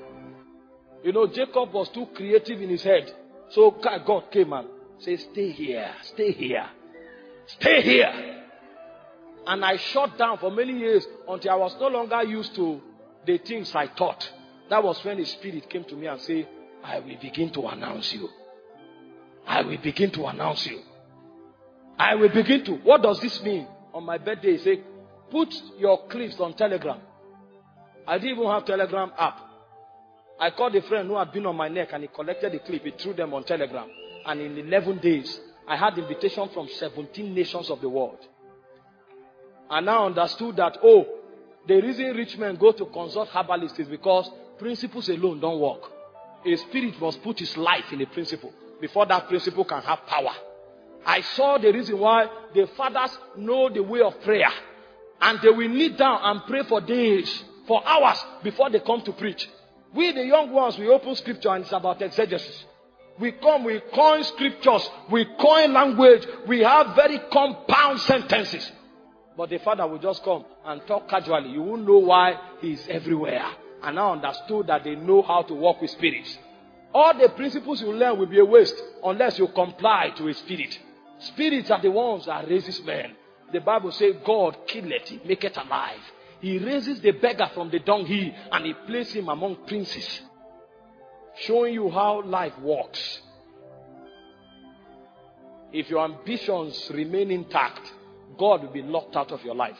You know, Jacob was too creative in his head. So God came and said, stay here, stay here, stay here. And I shut down for many years until I was no longer used to the things I taught. That was when the Spirit came to me and said, I will begin to announce you. I will begin to announce you. I will begin to. What does this mean? On my birthday, he said, put your clips on Telegram. I didn't even have Telegram app. I called a friend who had been on my neck and he collected the clip. He threw them on Telegram. And in 11 days, I had invitation from 17 nations of the world. And I understood that, the reason rich men go to consult herbalists is because principles alone don't work. A spirit must put his life in a principle before that principle can have power. I saw the reason why the fathers know the way of prayer. And they will kneel down and pray for days, for hours before they come to preach. We, the young ones, we open scripture and it's about exegesis. We come, we coin scriptures, we coin language, we have very compound sentences. But the father will just come and talk casually. You won't know why he is everywhere. And I understood that they know how to work with spirits. All the principles you learn will be a waste unless you comply to a spirit. Spirits are the ones that raises men. The Bible says God killeth, He maketh alive. He raises the beggar from the dunghill and He places him among princes. Showing you how life works. If your ambitions remain intact, God will be locked out of your life.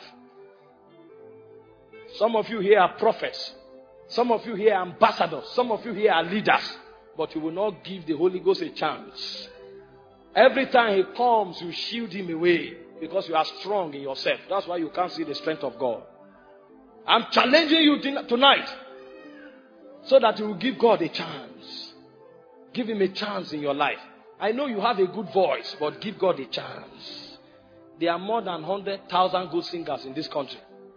Some of you here are prophets. Some of you here are ambassadors. Some of you here are leaders. But you will not give the Holy Ghost a chance. Every time He comes, you shield Him away because you are strong in yourself. That's why you can't see the strength of God. I'm challenging you tonight so that you will give God a chance. Give Him a chance in your life. I know you have a good voice, but give God a chance. There are more than 100,000 good singers in this country.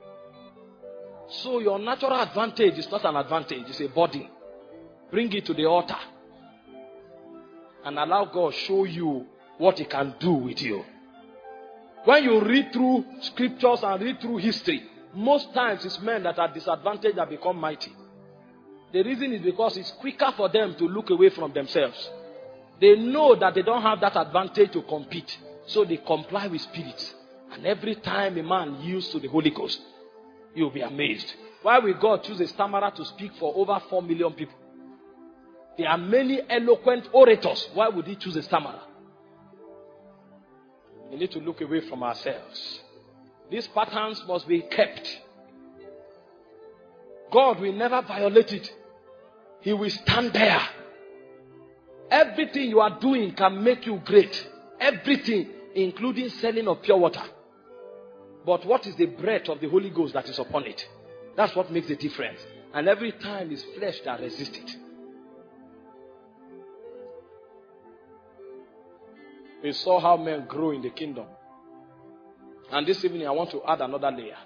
So your natural advantage is not an advantage, it's a burden. Bring it to the altar. And allow God show you what He can do with you. When you read through scriptures and read through history, most times it's men that are disadvantaged that become mighty. The reason is because it's quicker for them to look away from themselves. They know that they don't have that advantage to compete. So they comply with spirits. And every time a man yields to the Holy Ghost, you'll be amazed. Why will God choose a stammerer to speak for over 4 million people? There are many eloquent orators. Why would He choose a stammerer? We need to look away from ourselves. These patterns must be kept. God will never violate it. He will stand there. Everything you are doing can make you great. Everything, including selling of pure water. But what is the breath of the Holy Ghost that is upon it? That's what makes the difference. And every time it's flesh that resists it. We saw how men grow in the kingdom. And this evening I want to add another layer.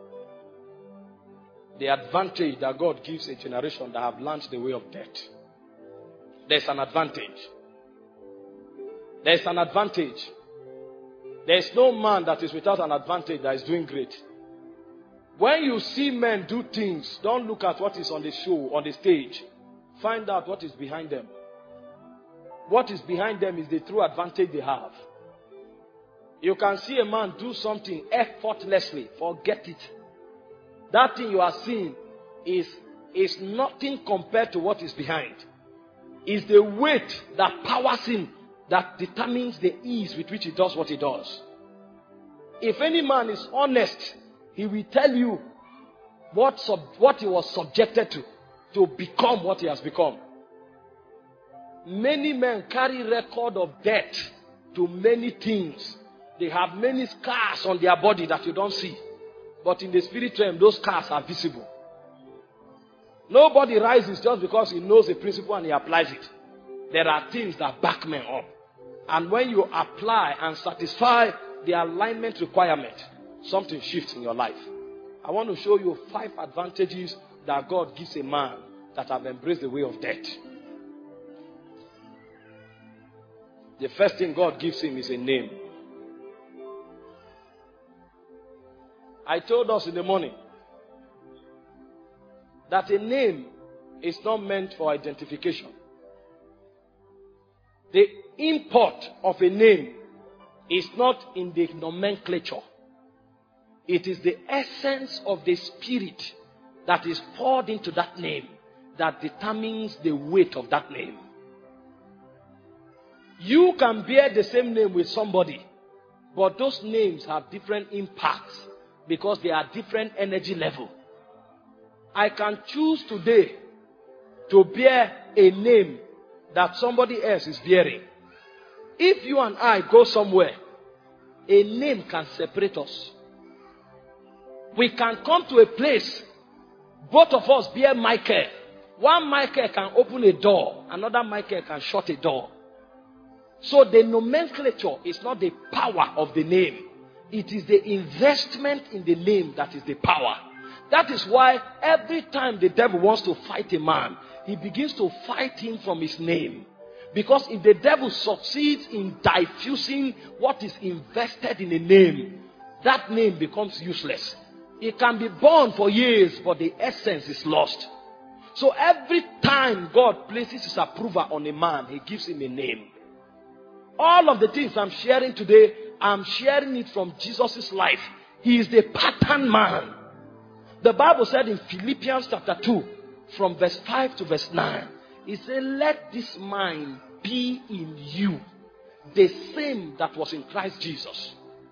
The advantage that God gives a generation that have learned the way of death. There's an advantage. There's an advantage. There's no man that is without an advantage that is doing great. When you see men do things, don't look at what is on the show, on the stage. Find out what is behind them. what is behind them is the true advantage they have. You can see a man do something effortlessly. Forget it. That thing you are seeing is nothing compared to what is behind. It's the weight that powers him that determines the ease with which he does what he does. If any man is honest, he will tell you what he was subjected to become what he has become. Many men carry record of death to many things. They have many scars on their body that you don't see. But in the spirit realm, those scars are visible. Nobody rises just because he knows a principle and he applies it. There are things that back men up. And when you apply and satisfy the alignment requirement, something shifts in your life. I want to show you 5 advantages that God gives a man that have embraced the way of death. The first thing God gives him is a name. I told us in the morning that a name is not meant for identification. The import of a name is not in the nomenclature. It is the essence of the spirit that is poured into that name that determines the weight of that name. You can bear the same name with somebody, but those names have different impacts because they are different energy level. I can choose today to bear a name that somebody else is bearing. If you and I go somewhere, a name can separate us. We can come to a place, both of us bear Michael. One Michael can open a door, another Michael can shut a door. So the nomenclature is not the power of the name. It is the investment in the name that is the power. That is why every time the devil wants to fight a man, he begins to fight him from his name. Because if the devil succeeds in diffusing what is invested in a name, that name becomes useless. It can be born for years, but the essence is lost. So every time God places his approval on a man, he gives him a name. All of the things I'm sharing today, I'm sharing it from Jesus' life. He is the pattern man. The Bible said in Philippians chapter 2, from verse 5 to verse 9, it said, let this mind be in you, the same that was in Christ Jesus.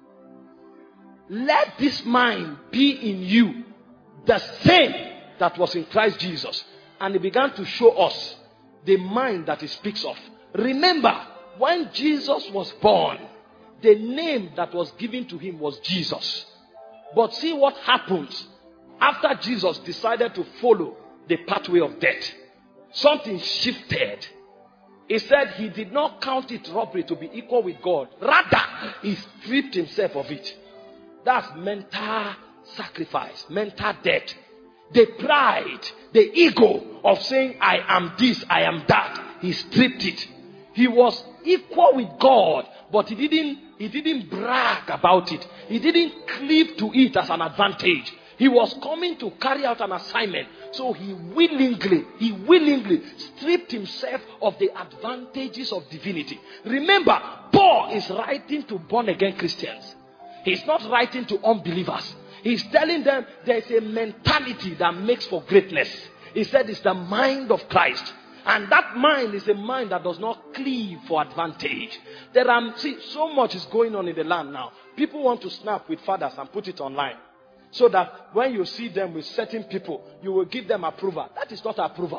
Let this mind be in you, the same that was in Christ Jesus. And he began to show us the mind that he speaks of. Remember, when Jesus was born, the name that was given to him was Jesus. But see what happens after Jesus decided to follow the pathway of death. Something shifted. He said he did not count it robbery to be equal with God. Rather, he stripped himself of it. That's mental sacrifice, mental death. The pride, the ego of saying, I am this, I am that. He stripped it. He was equal with God, but he didn't brag about it. He didn't cleave to it as an advantage. He was coming to carry out an assignment. So he willingly stripped himself of the advantages of divinity. Remember, Paul is writing to born again Christians. He's not writing to unbelievers. He's telling them there's a mentality that makes for greatness. He said it's the mind of Christ. And that mind is a mind that does not cleave for advantage. So much is going on in the land now. People want to snap with fathers and put it online. So that when you see them with certain people, you will give them approval. That is not approval.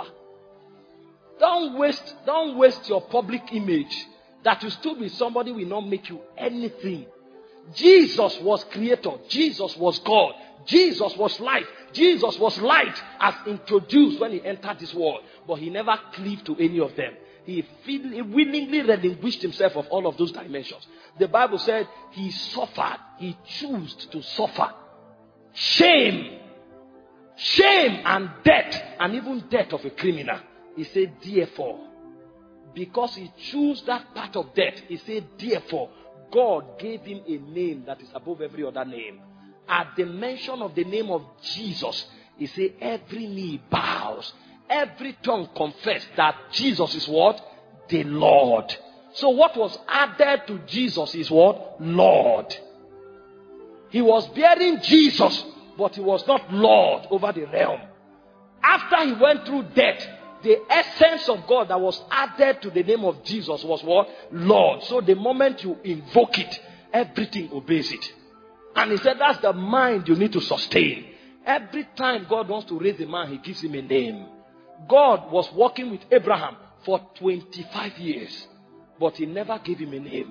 Don't waste your public image. That you stood with somebody will not make you anything. Jesus was creator. Jesus was God. Jesus was life. Jesus was light as introduced when he entered this world. But he never cleaved to any of them. He willingly relinquished himself of all of those dimensions. The Bible said he suffered. He chose to suffer. Shame and death, and even death of a criminal. He said, therefore, because he chose that part of death, he said, therefore, God gave him a name that is above every other name. At the mention of the name of Jesus, he said, every knee bows, every tongue confess that Jesus is what? the Lord. So what was added to Jesus is what? Lord. He was bearing Jesus, but he was not Lord over the realm. After he went through death, the essence of God that was added to the name of Jesus was what? Lord. So the moment you invoke it, everything obeys it. And he said that's the mind you need to sustain. Every time God wants to raise a man, he gives him a name. God was working with Abraham for 25 years, but he never gave him a name.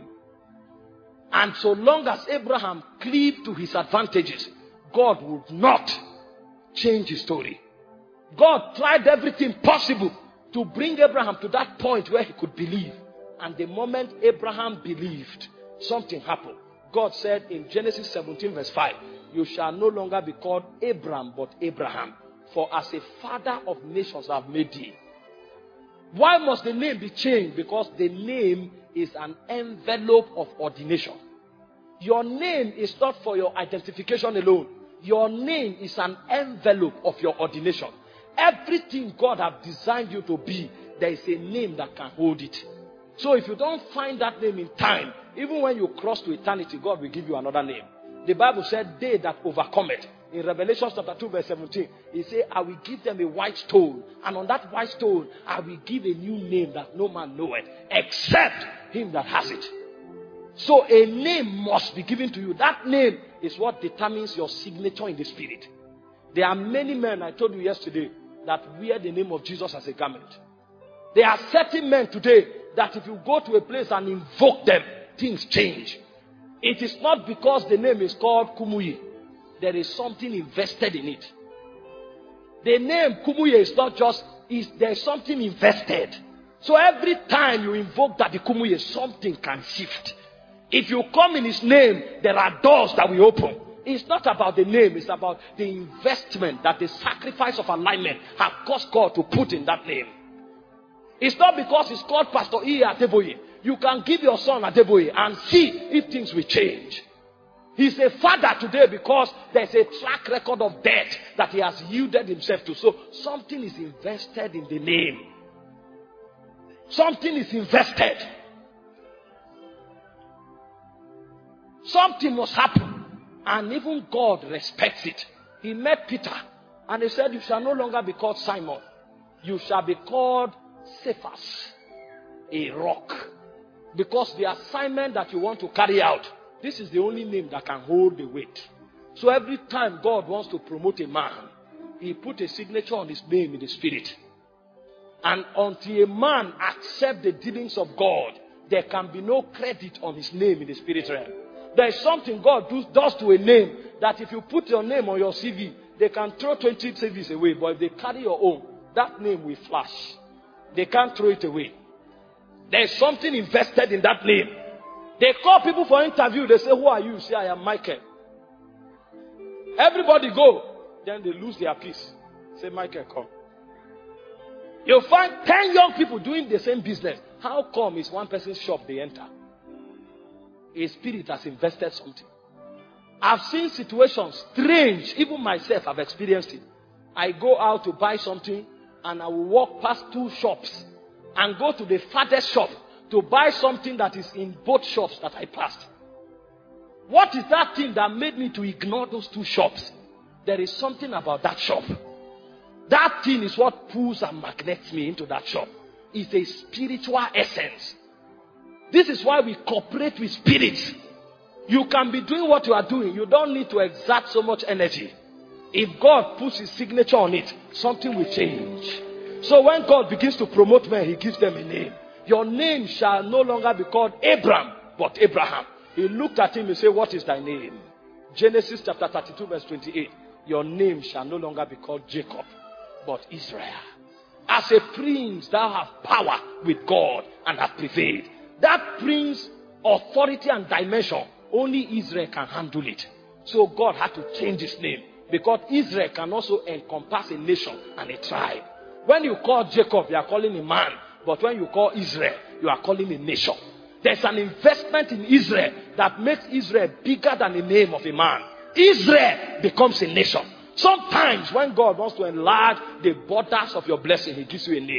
And so long as Abraham cleaved to his advantages, God would not change his story. God tried everything possible to bring Abraham to that point where he could believe. And the moment Abraham believed, something happened. God said in Genesis 17 verse 5, you shall no longer be called Abram but Abraham, for as a father of nations I have made thee. Why must the name be changed? Because the name is an envelope of ordination. Your name is not for your identification alone. Your name is an envelope of your ordination. Everything God has designed you to be, there is a name that can hold it. So if you don't find that name in time, even when you cross to eternity, God will give you another name. The Bible said, they that overcome it. In Revelation chapter 2 verse 17, he said, I will give them a white stone. And on that white stone, I will give a new name that no man knoweth, except him that has it. So a name must be given to you. That name is what determines your signature in the spirit. There are many men, I told you yesterday, that wear the name of Jesus as a garment. There are certain men today that if you go to a place and invoke them, things change. It is not because the name is called Kumuyi. There is something invested in it. The name Kumuyi is not just, there is something invested. So every time you invoke that the Kumuyi, something can shift. If you come in his name, there are doors that will open. It's not about the name, it's about the investment that the sacrifice of alignment has caused God to put in that name. It's not because it's called Pastor E. Adeboye. You can give your son Adeboye and see if things will change. He's a father today because there's a track record of death that he has yielded himself to. So something is invested in the name. Something is invested. Something must happen. And even God respects it. He met Peter and he said, you shall no longer be called Simon. You shall be called Cephas, a rock. Because the assignment that you want to carry out, this is the only name that can hold the weight. So every time God wants to promote a man, he put a signature on his name in the spirit. And until a man accepts the dealings of God, there can be no credit on his name in the spirit realm. There is something God does to a name that if you put your name on your CV, they can throw 20 CVs away. But if they carry your own, that name will flash. They can't throw it away. There is something invested in that name. They call people for interview. They say, who are you? You say, I am Michael. Everybody go. Then they lose their peace. Say, Michael, come. You'll find 10 young people doing the same business. How come it's one person's shop they enter? A spirit has invested something. I've seen situations strange. Even myself, I've experienced it. I go out to buy something and I will walk past 2 shops and go to the farthest shop to buy something that is in both shops that I passed. What is that thing that made me to ignore those 2 shops? There is something about that shop. That thing is what pulls and magnets me into that shop. It's a spiritual essence. This is why we cooperate with spirits. You can be doing what you are doing. You don't need to exert so much energy. If God puts his signature on it, something will change. So when God begins to promote men, he gives them a name. Your name shall no longer be called Abram, but Abraham. He looked at him and said, what is thy name? Genesis chapter 32 verse 28. Your name shall no longer be called Jacob, but Israel. As a prince, thou hast power with God and hast prevailed. That brings authority and dimension. Only Israel can handle it. So God had to change his name. Because Israel can also encompass a nation and a tribe. When you call Jacob, you are calling a man. But when you call Israel, you are calling a nation. There's an investment in Israel that makes Israel bigger than the name of a man. Israel becomes a nation. Sometimes when God wants to enlarge the borders of your blessing, he gives you a name.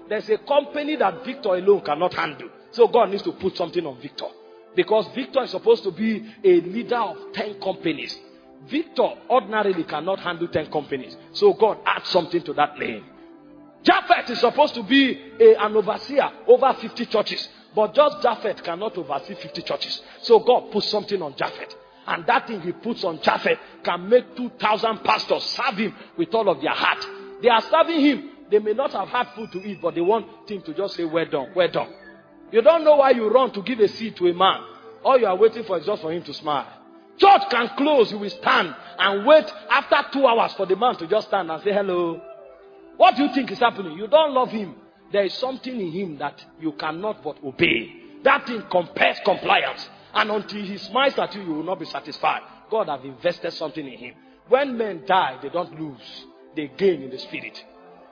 there's a company that Victor alone cannot handle. So God needs to put something on Victor. Because Victor is supposed to be a leader of 10 companies. Victor ordinarily cannot handle 10 companies. So God adds something to that name. Japheth is supposed to be an overseer over 50 churches. But just Japheth cannot oversee 50 churches. So God puts something on Japheth. And that thing he puts on Japheth can make 2,000 pastors serve him with all of their heart. They are serving him. They may not have had food to eat, but they want him to just say, well done, well done. You don't know why you run to give a seat to a man. All you are waiting for is just for him to smile. Church can close, you will stand and wait after 2 hours for the man to just stand and say hello. What do you think is happening? You don't love him. There is something in him that you cannot but obey. That thing compels compliance. And until he smiles at you, you will not be satisfied. God has invested something in him. When men die, they don't lose. They gain in the spirit.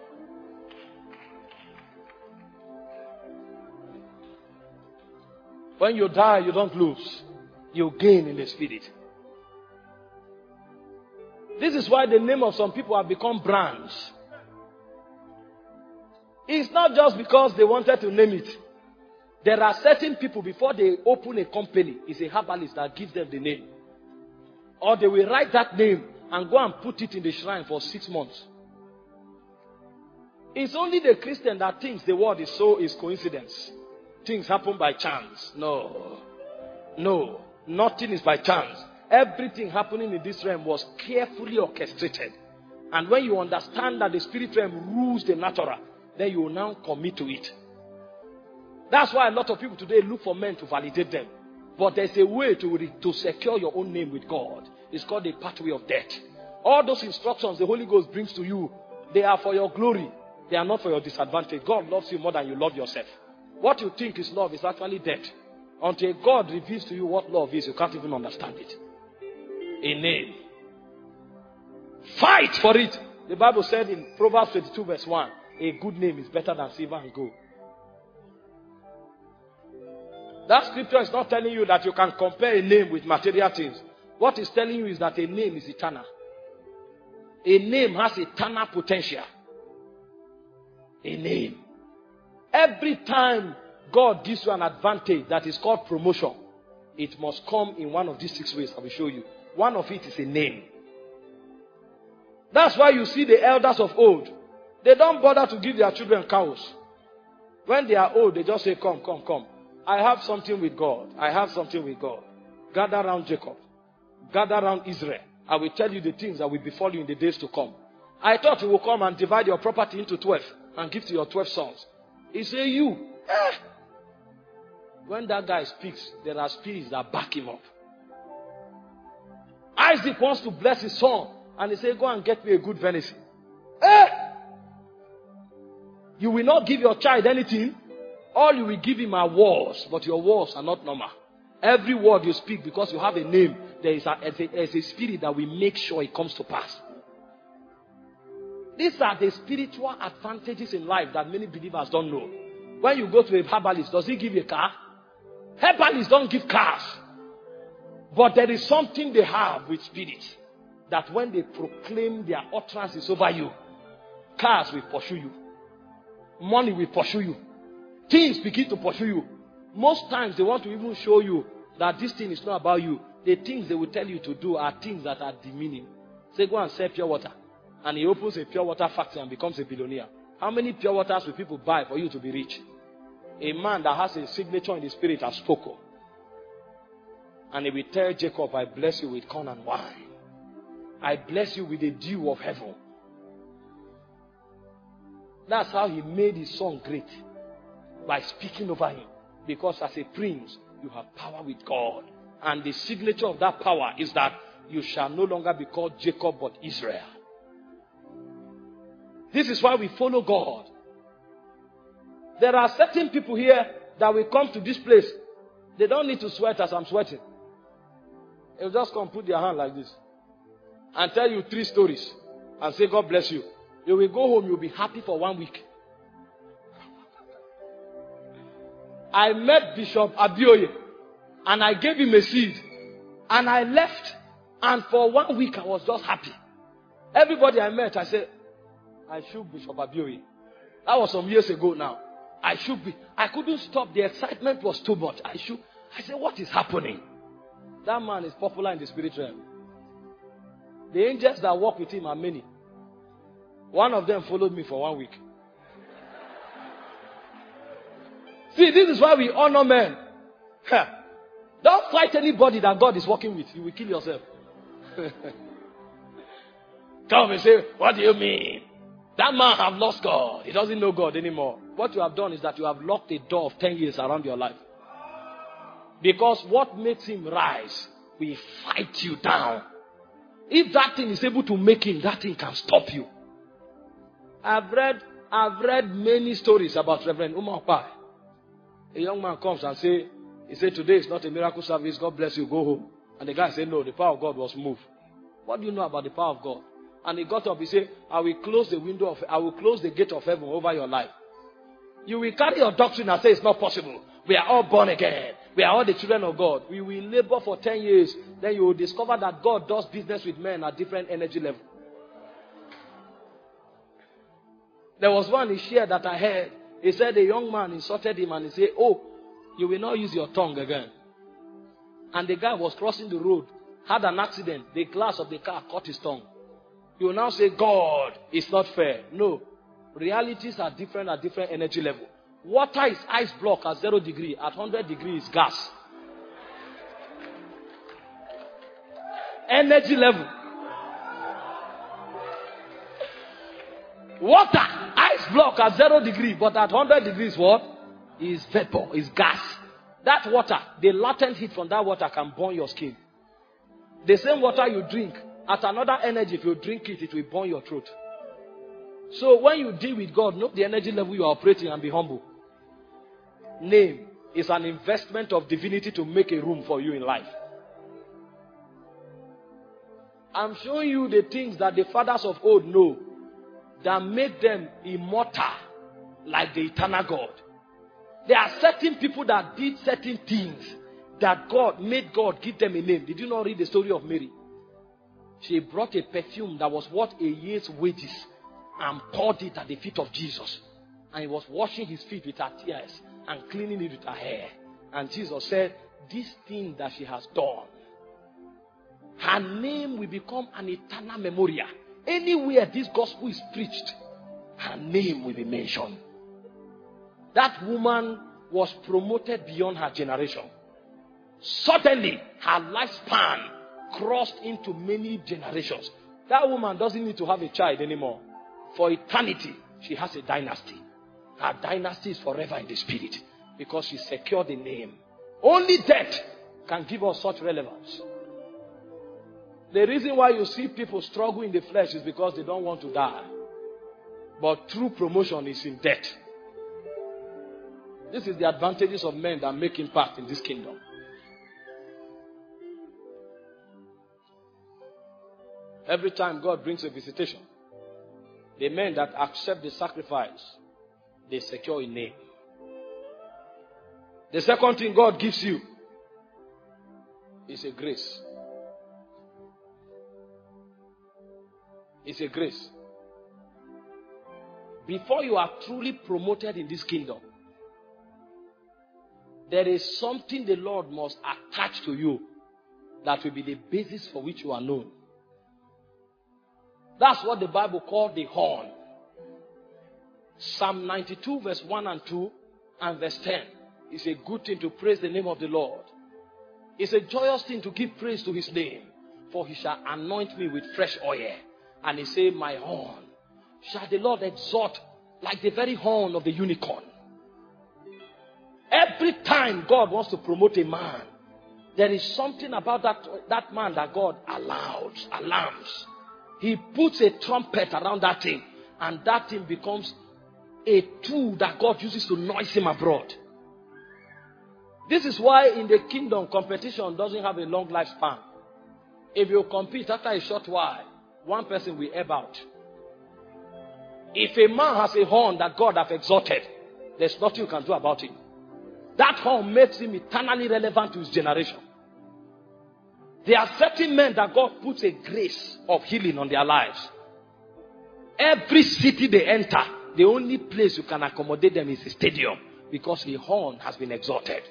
When you die, you don't lose. You gain in the spirit. This is why the name of some people have become brands. It's not just because they wanted to name it. There are certain people, before they open a company, it's a herbalist that gives them the name. Or they will write that name and go and put it in the shrine for 6 months. It's only the Christian that thinks the world is coincidence. Things happen by chance. No. Nothing is by chance. Everything happening in this realm was carefully orchestrated. And when you understand that the spirit realm rules the natural, then you will now commit to it. That's why a lot of people today look for men to validate them. But there's a way to secure your own name with God. It's called the pathway of death. All those instructions the Holy Ghost brings to you, they are for your glory. They are not for your disadvantage. God loves you more than you love yourself. What you think is love is actually death. Until God reveals to you what love is, you can't even understand it. A name. Fight for it. The Bible said in Proverbs 22 verse 1, a good name is better than silver and gold. That scripture is not telling you that you can compare a name with material things. What it's telling you is that a name is eternal. A name has eternal potential. A name. Every time God gives you an advantage that is called promotion, it must come in one of these 6 ways I will show you. One of it is a name. That's why you see the elders of old. They don't bother to give their children cows. When they are old, they just say, come. I have something with God. I have something with God. Gather around Jacob. Gather around Israel. I will tell you the things that will befall you in the days to come. I thought you will come and divide your property into 12 and give to your 12 sons. He said, you. When that guy speaks, there are spirits that back him up. Isaac wants to bless his son. And he said, go and get me a good venison. You will not give your child anything. All you will give him are words. But your words are not normal. Every word you speak, because you have a name, there is a spirit that will make sure it comes to pass. These are the spiritual advantages in life that many believers don't know. When you go to a herbalist, does he give you a car? Herbalists don't give cars. But there is something they have with spirits, that when they proclaim their utterances over you, cars will pursue you. Money will pursue you. Things begin to pursue you. Most times they want to even show you that this thing is not about you. The things they will tell you to do are things that are demeaning. Say, go and sell pure water. And he opens a pure water factory and becomes a billionaire. How many pure waters will people buy for you to be rich? A man that has a signature in the spirit has spoken. And he will tell Jacob, I bless you with corn and wine. I bless you with the dew of heaven. That's how he made his son great. By speaking over him. Because as a prince, you have power with God. And the signature of that power is that you shall no longer be called Jacob but Israel. This is why we follow God. There are certain people here that will come to this place. They don't need to sweat as I'm sweating. They'll just come put their hand like this and tell you 3 stories and say, God bless you. You will go home, you'll be happy for 1 week. I met Bishop Abioye and I gave him a seed and I left, and for 1 week I was just happy. Everybody I met, I said, I shook Bishop Abioye. That was some years ago now. I couldn't stop. The excitement was too much. I said, what is happening? That man is popular in the spirit realm. The angels that walk with him are many. One of them followed me for 1 week. See, this is why we honor men. Don't fight anybody that God is working with. You will kill yourself. Come and say, what do you mean? That man have lost God. He doesn't know God anymore. What you have done is that you have locked a door of 10 years around your life. Because what makes him rise will fight you down. If that thing is able to make him, that thing can stop you. I've read many stories about Reverend Umar Pai. A young man comes and he said, today is not a miracle service. God bless you. Go home. And the guy said, no, the power of God was moved. What do you know about the power of God? And he got up. He said, I will close the gate of heaven over your life. You will carry your doctrine and say it's not possible. We are all born again. We are all the children of God. We will labor for 10 years. Then you will discover that God does business with men at different energy levels. There was one he shared that I heard. He said a young man insulted him and he said, oh, you will not use your tongue again. And the guy was crossing the road, had an accident. The glass of the car caught his tongue. You will now say, God, it's not fair. No. Realities are different at different energy level. Water is ice block at 0 degree. At 100 degrees, gas. Energy level. Water, ice block at 0 degree. But at 100 degrees, what? Is vapor, is gas. That water, the latent heat from that water can burn your skin. The same water you drink, at another energy, if you drink it, it will burn your throat. So when you deal with God, know the energy level you are operating and be humble. Name is an investment of divinity to make a room for you in life. I'm showing you the things that the fathers of old know that make them immortal like the eternal God. There are certain people that did certain things that God made God give them a name. Did you not read the story of Mary? She brought a perfume that was worth a year's wages and poured it at the feet of Jesus. And he was washing his feet with her tears and cleaning it with her hair. And Jesus said, this thing that she has done, her name will become an eternal memorial. Anywhere this gospel is preached, her name will be mentioned. That woman was promoted beyond her generation. Suddenly, her lifespan crossed into many generations. That woman doesn't need to have a child anymore. For eternity, she has a dynasty. Her dynasty is forever in the spirit because she secured the name. Only death can give us such relevance. The reason why you see people struggle in the flesh is because they don't want to die. But true promotion is in death. This is the advantages of men that make impact in this kingdom. Every time God brings a visitation, the men that accept the sacrifice, they secure a name. The second thing God gives you is a grace. It's a grace. Before you are truly promoted in this kingdom, there is something the Lord must attach to you that will be the basis for which you are known. That's what the Bible called the horn. Psalm 92 verse 1 and 2 and verse 10 is a good thing to praise the name of the Lord. It's a joyous thing to give praise to his name. For he shall anoint me with fresh oil. And he said, my horn shall the Lord exalt like the very horn of the unicorn. Every time God wants to promote a man, there is something about that man that God alarms. He puts a trumpet around that thing, and that thing becomes a tool that God uses to noise him abroad. This is why in the kingdom, competition doesn't have a long lifespan. If you compete after a short while, one person will ebb out. If a man has a horn that God has exalted, there's nothing you can do about it. That horn makes him eternally relevant to his generation. There are certain men that God puts a grace of healing on their lives. Every city they enter, the only place you can accommodate them is a stadium, because a horn has been exalted.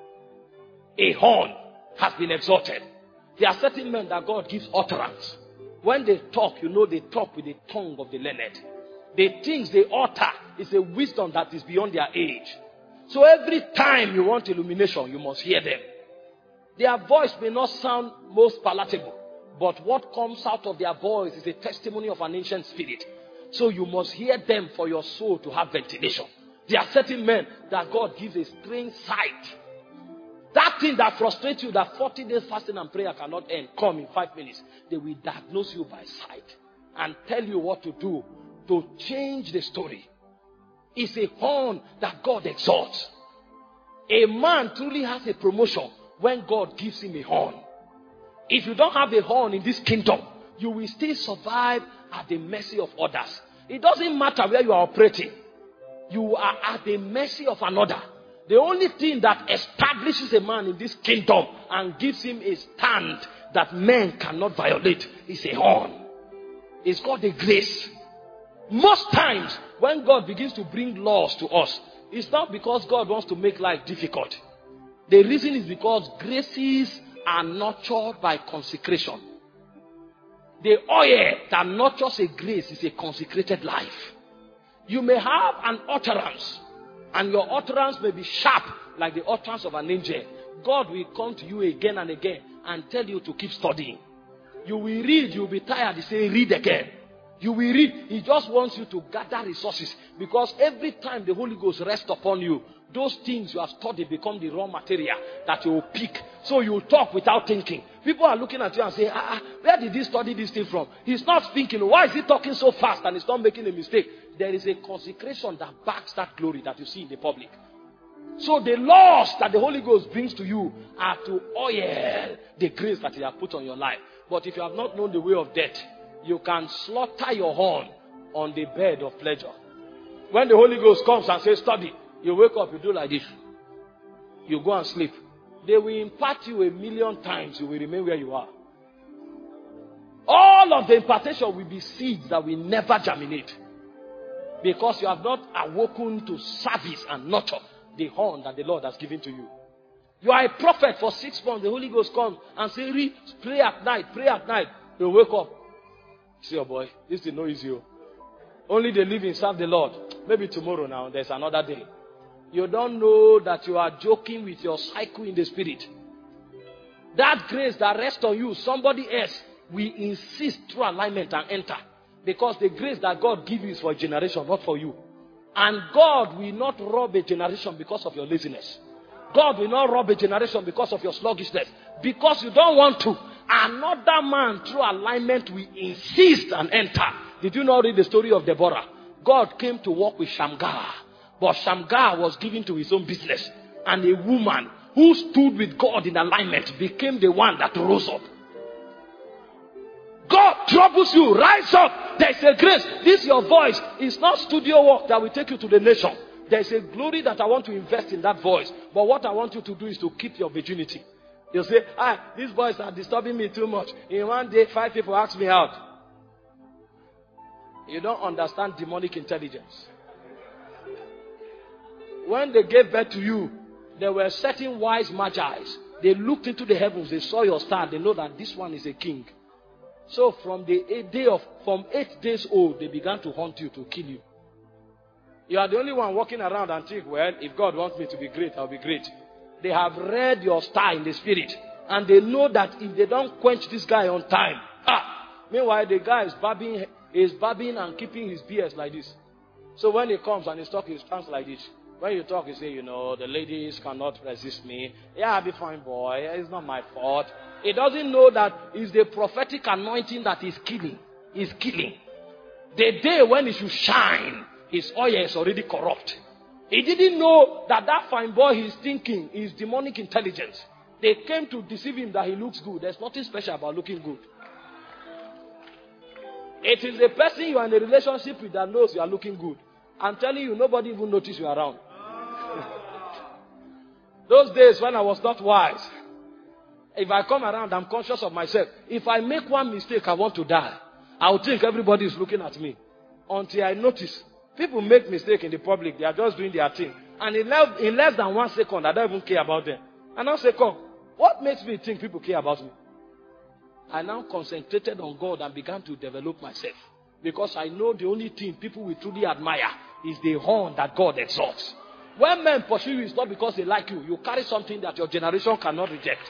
A horn has been exalted. There are certain men that God gives utterance. When they talk, they talk with the tongue of the learned. The things they utter is a wisdom that is beyond their age. So every time you want illumination, you must hear them. Their voice may not sound most palatable, but what comes out of their voice is a testimony of an ancient spirit. So you must hear them for your soul to have ventilation. There are certain men that God gives a strange sight. That thing that frustrates you, that 40 days fasting and prayer cannot end, come in 5 minutes. They will diagnose you by sight and tell you what to do to change the story. It's a horn that God exalts. A man truly has a promotion when God gives him a horn. If you don't have a horn in this kingdom, you will still survive at the mercy of others. It doesn't matter where you are operating. You are at the mercy of another. The only thing that establishes a man in this kingdom and gives him a stand that men cannot violate is a horn. It's called the grace. Most times, when God begins to bring laws to us, it's not because God wants to make life difficult. The reason is because graces are nurtured by consecration. The oil that nurtures a grace is a consecrated life. You may have an utterance, and your utterance may be sharp like the utterance of an angel. God will come to you again and again and tell you to keep studying. You will read, you will be tired. He say, read again. You will read. He just wants you to gather resources, because every time the Holy Ghost rests upon you, those things you have studied become the raw material that you will pick. So you will talk without thinking. People are looking at you and say, where did he study this thing from? He's not thinking. Why is he talking so fast and he's not making a mistake? There is a consecration that backs that glory that you see in the public. So the laws that the Holy Ghost brings to you are to oil the grace that he has put on your life. But if you have not known the way of death, you can slaughter your horn on the bed of pleasure. When the Holy Ghost comes and says, study, you wake up, you do like this. You go and sleep. They will impart you 1,000,000 times. You will remain where you are. All of the impartation will be seeds that will never germinate, because you have not awoken to service and nurture the horn that the Lord has given to you. You are a prophet for 6 months. The Holy Ghost comes and says, pray at night, pray at night. You wake up. See your boy, this is no easy. Only the living serve the Lord. Maybe tomorrow now, there's another day. You don't know that you are joking with your cycle in the spirit. That grace that rests on you, somebody else will insist through alignment and enter. Because the grace that God gives you is for a generation, not for you. And God will not rob a generation because of your laziness. God will not rob a generation because of your sluggishness. Because you don't want to. Another man through alignment will insist and enter. Did you not read the story of Deborah? God came to work with Shamgar. But Shamgar was given to his own business. And a woman who stood with God in alignment became the one that rose up. God troubles you. Rise up. There is a grace. This your voice. It's not studio work that will take you to the nation. There is a glory that I want to invest in that voice. But what I want you to do is to keep your virginity. You say, these boys are disturbing me too much. In one day, 5 people ask me out. You don't understand demonic intelligence. When they gave birth to you, there were certain wise magi. They looked into the heavens. They saw your star. They know that this one is a king. So from 8 days old, they began to hunt you, to kill you. You are the only one walking around and think, well, if God wants me to be great, I'll be great. They have read your star in the spirit. And they know that if they don't quench this guy on time, meanwhile the guy is babbing and keeping his beard like this. So when he comes and he's talking, he stands like this. When you talk, you say, the ladies cannot resist me. Yeah, I'll be fine, boy. It's not my fault. He doesn't know that it's the prophetic anointing that is killing. He's killing. The day when it should shine, his oil is already corrupt. He didn't know that fine boy he's thinking is demonic intelligence. They came to deceive him that he looks good. There's nothing special about looking good. It is the person you are in a relationship with that knows you are looking good. I'm telling you, nobody even noticed you around. Those days when I was not wise, if I come around, I'm conscious of myself. If I make one mistake, I want to die. I would think everybody is looking at me. Until I notice, People make mistakes in the public. They are just doing their thing. And in less than 1 second, I don't even care about them. And now say, come, what makes me think people care about me? I now concentrated on God and began to develop myself. Because I know the only thing people will truly admire is the horn that God exalts. When men pursue you, it's not because they like you. You carry something that your generation cannot reject.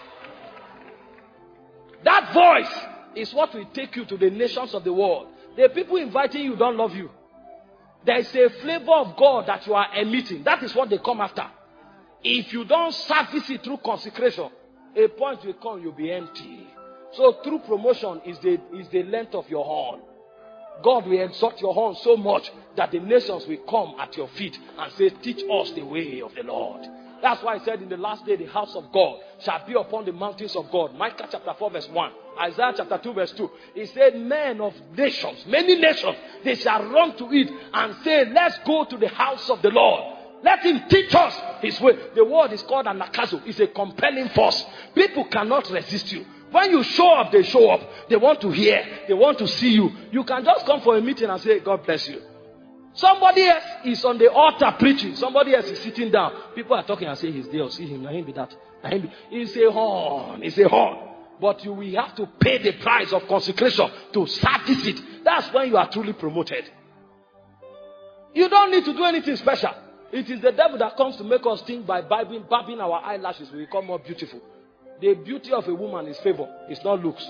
That voice is what will take you to the nations of the world. The people inviting you don't love you. There is a flavor of God that you are emitting. That is what they come after. If you don't service it through consecration, a point will come, you'll be empty. So true promotion is the length of your horn. God will exalt your horn so much that the nations will come at your feet and say, teach us the way of the Lord. That's why I said in the last day, the house of God shall be upon the mountains of God. Micah chapter 4 verse 1. Isaiah chapter 2 verse 2. He said, men of nations, many nations, they shall run to it and say, let's go to the house of the Lord. Let him teach us his way. The word is called anakazo. It's a compelling force. People cannot resist you. When you show up, they show up. They want to hear. They want to see you. You can just come for a meeting and say, God bless you. Somebody else is on the altar preaching. Somebody else is sitting down. People are talking and say, he's there. See him. Let him be that. It's a horn. It's a horn. But you will have to pay the price of consecration to service it. That's when you are truly promoted. You don't need to do anything special. It is the devil that comes to make us think by babbing our eyelashes we become more beautiful. The beauty of a woman is favor. It's not looks.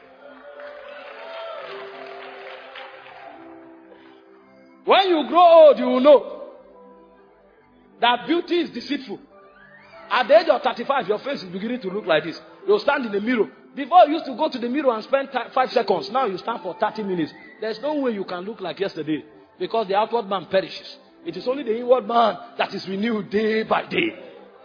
When you grow old, you will know that beauty is deceitful. At the age of 35, your face is beginning to look like this. You'll stand in the mirror. Before, you used to go to the mirror and spend 5 seconds. Now you stand for 30 minutes. There's no way you can look like yesterday because the outward man perishes. It is only the inward man that is renewed day by day.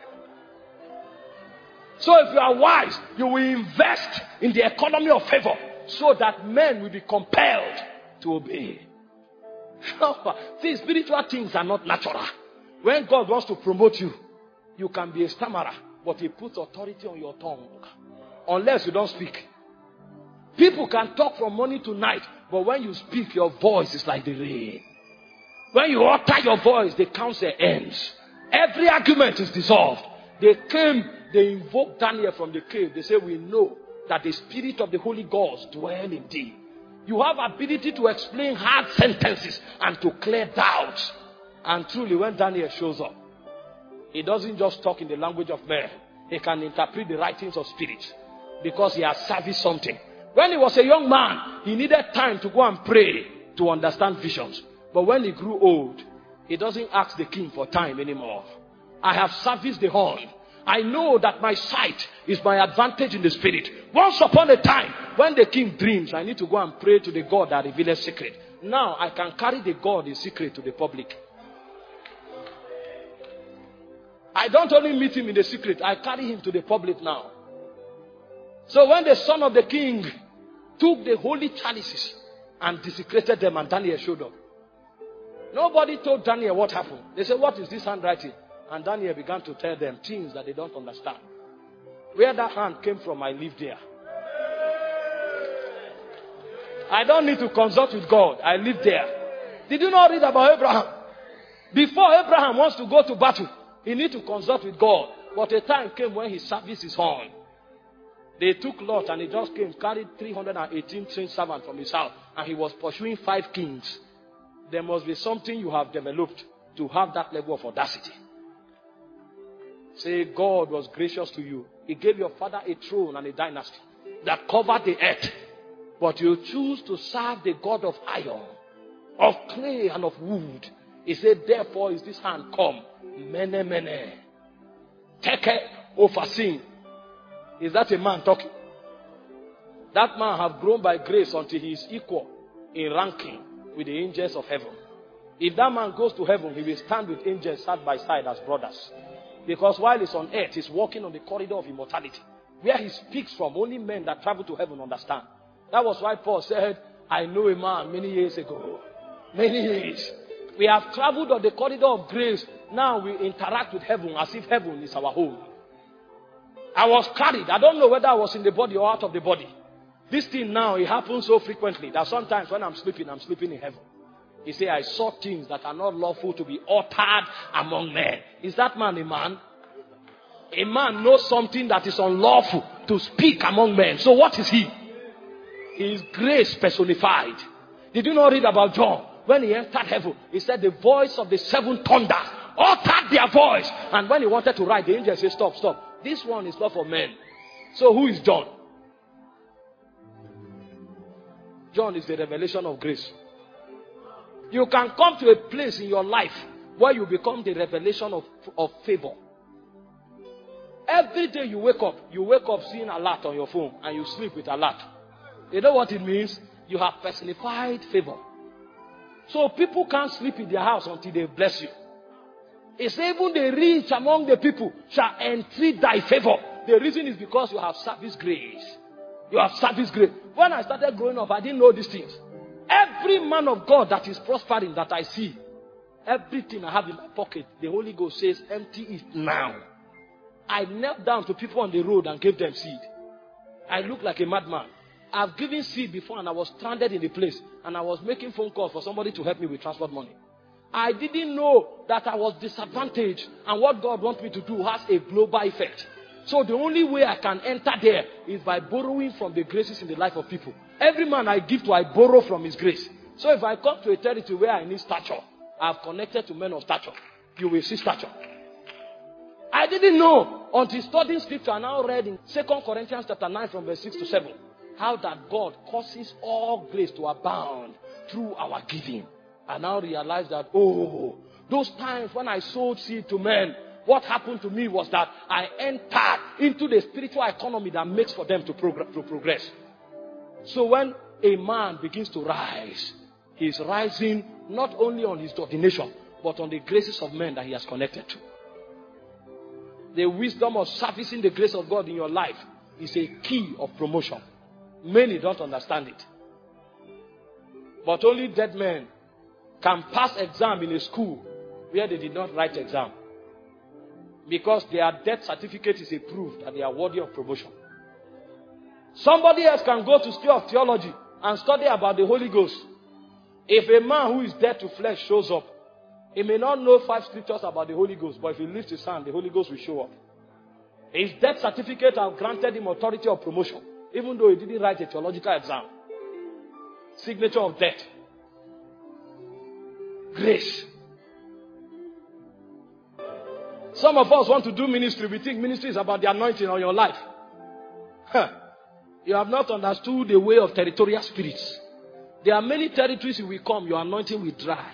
So if you are wise, you will invest in the economy of favor so that men will be compelled to obey. See, spiritual things are not natural. When God wants to promote you, you can be a stammerer, but he puts authority on your tongue. Unless you don't speak. People can talk from morning to night, but when you speak, your voice is like the rain. When you utter your voice, the council ends. Every argument is dissolved. They invoked Daniel from the cave. They say, we know that the spirit of the Holy Ghost dwell in thee. You have ability to explain hard sentences and to clear doubts. And truly, when Daniel shows up, he doesn't just talk in the language of men. He can interpret the writings of spirits because he has serviced something. When he was a young man, he needed time to go and pray to understand visions. But when he grew old, he doesn't ask the king for time anymore. I have serviced the horn. I know that my sight is my advantage in the spirit. Once upon a time, when the king dreams, I need to go and pray to the God that reveals secret. Now I can carry the God in secret to the public. I don't only meet him in the secret, I carry him to the public now. So when the son of the king took the holy chalices and desecrated them and Daniel showed up, nobody told Daniel what happened. They said, what is this handwriting? And Daniel began to tell them things that they don't understand. Where that hand came from, I live there. I don't need to consult with God. I live there. Did you not read about Abraham? Before Abraham wants to go to battle, he needs to consult with God. But a time came when he serviced his horn. They took Lot and he just came, carried 318 trained servants from his house. And he was pursuing 5 kings. There must be something you have developed to have that level of audacity. Say, God was gracious to you. He gave your father a throne and a dynasty that covered the earth. But you choose to serve the God of iron, of clay and of wood. He said, therefore is this hand come. Mene, mene. Teke overseen. Is that a man talking? That man have grown by grace until he is equal in ranking with the angels of heaven. If that man goes to heaven, he will stand with angels side by side as brothers. Because while he's on earth, he's walking on the corridor of immortality. Where he speaks from, only men that travel to heaven understand. That was why Paul said, I know a man many years ago. Many years. We have traveled on the corridor of grace. Now we interact with heaven as if heaven is our home. I was carried. I don't know whether I was in the body or out of the body. This thing now, it happens so frequently that sometimes when I'm sleeping in heaven. He said, I saw things that are not lawful to be uttered among men. Is that man a man? A man knows something that is unlawful to speak among men. So what is he? He is grace personified. Did you not read about John? When he entered heaven, he said the voice of the seven thunders uttered their voice. And when he wanted to write, the angel said, stop, stop. This one is not for men. So who is John? John is the revelation of grace. You can come to a place in your life where you become the revelation of favor. Every day you wake up seeing alert on your phone and you sleep with alert. You know what it means? You have personified favor. So people can't sleep in their house until they bless you. It's even the rich among the people shall entreat thy favor. The reason is because you have service grace. You have service grace. When I started growing up, I didn't know these things. Every man of God that is prospering that I see, everything I have in my pocket, the Holy Ghost says, empty it now. I knelt down to people on the road and gave them seed. I look like a madman. I've given seed before and I was stranded in the place and I was making phone calls for somebody to help me with transport money. I didn't know that I was disadvantaged and what God wants me to do has a global effect. So the only way I can enter there is by borrowing from the graces in the life of people. Every man I give to, I borrow from his grace. So if I come to a territory where I need stature, I have connected to men of stature. You will see stature. I didn't know until studying scripture. I now read in 2 Corinthians chapter 9 from verse 6 to 7. How that God causes all grace to abound through our giving. I now realize that, those times when I sowed seed to men, what happened to me was that I entered into the spiritual economy that makes for them to progress. So when a man begins to rise, he is rising not only on his ordination, but on the graces of men that he has connected to. The wisdom of servicing the grace of God in your life is a key of promotion. Many don't understand it. But only dead men can pass exam in a school where they did not write exam. Because their death certificate is a proof that they are worthy of promotion. Somebody else can go to school of theology and study about the Holy Ghost. If a man who is dead to flesh shows up, he may not know 5 scriptures about the Holy Ghost, but if he lifts his hand, the Holy Ghost will show up. His death certificate has granted him authority of promotion, even though he didn't write a theological exam. Signature of death. Grace. Some of us want to do ministry. We think ministry is about the anointing on your life. You have not understood the way of territorial spirits. There are many territories you will come, your anointing will dry.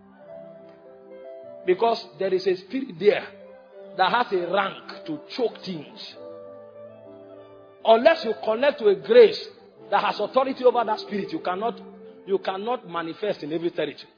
Because there is a spirit there that has a rank to choke things. Unless you connect to a grace that has authority over that spirit, you cannot manifest in every territory.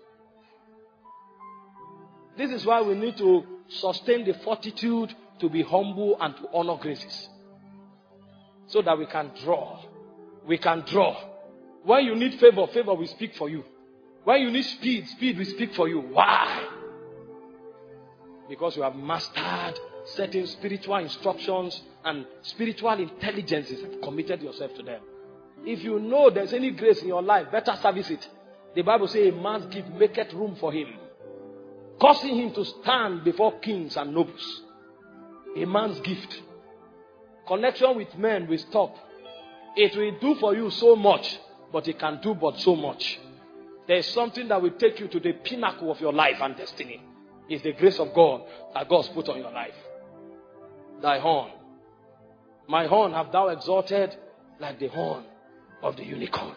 This is why we need to sustain the fortitude to be humble and to honor graces. So that we can draw. We can draw. When you need favor, favor will speak for you. When you need speed, speed will speak for you. Why? Because you have mastered certain spiritual instructions and spiritual intelligences and committed yourself to them. If you know there's any grace in your life, better service it. The Bible says a man's gift maketh room for him, causing him to stand before kings and nobles. A man's gift. Connection with men will stop. It will do for you so much, but it can do but so much. There is something that will take you to the pinnacle of your life and destiny. It's the grace of God that God's put on your life. Thy horn. My horn have thou exalted like the horn of the unicorn.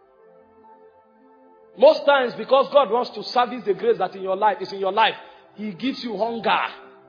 Most times, because God wants to service the grace that is in your life, He gives you hunger.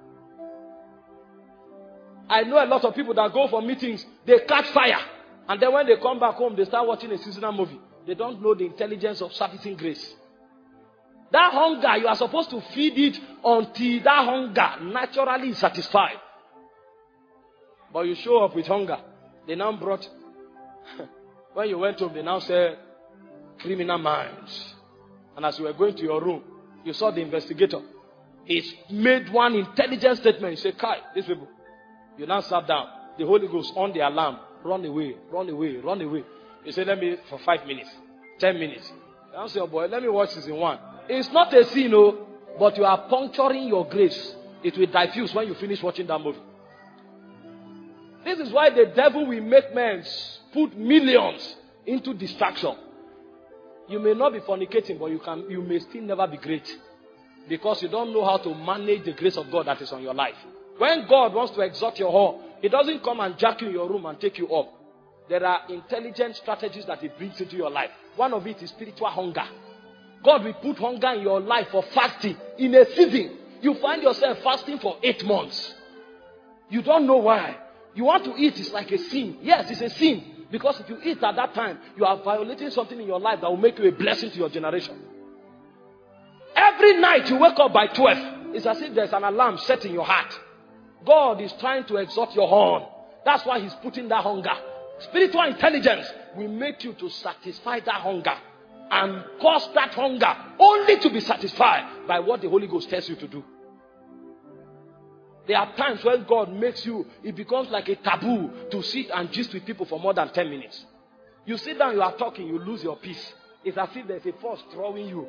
I know a lot of people that go for meetings, they catch fire. And then when they come back home, they start watching a seasonal movie. They don't know the intelligence of servicing grace. That hunger, you are supposed to feed it until that hunger naturally is satisfied. But you show up with hunger. They now brought, when you went home, they now said, criminal minds. And as you were going to your room, you saw the investigator. He made one intelligent statement. He said, Kai, these people. You now sat down. The Holy Ghost on the alarm. Run away, run away, run away. You said, let me for 5 minutes, 10 minutes. I say, oh boy, let me watch season 1. It's not a sin, no, but you are puncturing your grace. It will diffuse when you finish watching that movie. This is why the devil will make men put millions into distraction. You may not be fornicating, but you may still never be great. Because you don't know how to manage the grace of God that is on your life. When God wants to exalt your horn, He doesn't come and jack you in your room and take you up. There are intelligent strategies that He brings into your life. One of it is spiritual hunger. God will put hunger in your life for fasting. In a season, you find yourself fasting for 8 months. You don't know why. You want to eat, it's like a sin. Yes, it's a sin. Because if you eat at that time, you are violating something in your life that will make you a blessing to your generation. Every night you wake up by 12, it's as if there's an alarm set in your heart. God is trying to exalt your horn. That's why He's putting that hunger. Spiritual intelligence will make you to satisfy that hunger and cause that hunger only to be satisfied by what the Holy Ghost tells you to do. There are times when God makes you, it becomes like a taboo to sit and gist with people for more than 10 minutes. You sit down, you are talking, you lose your peace. It's as if there's a force drawing you.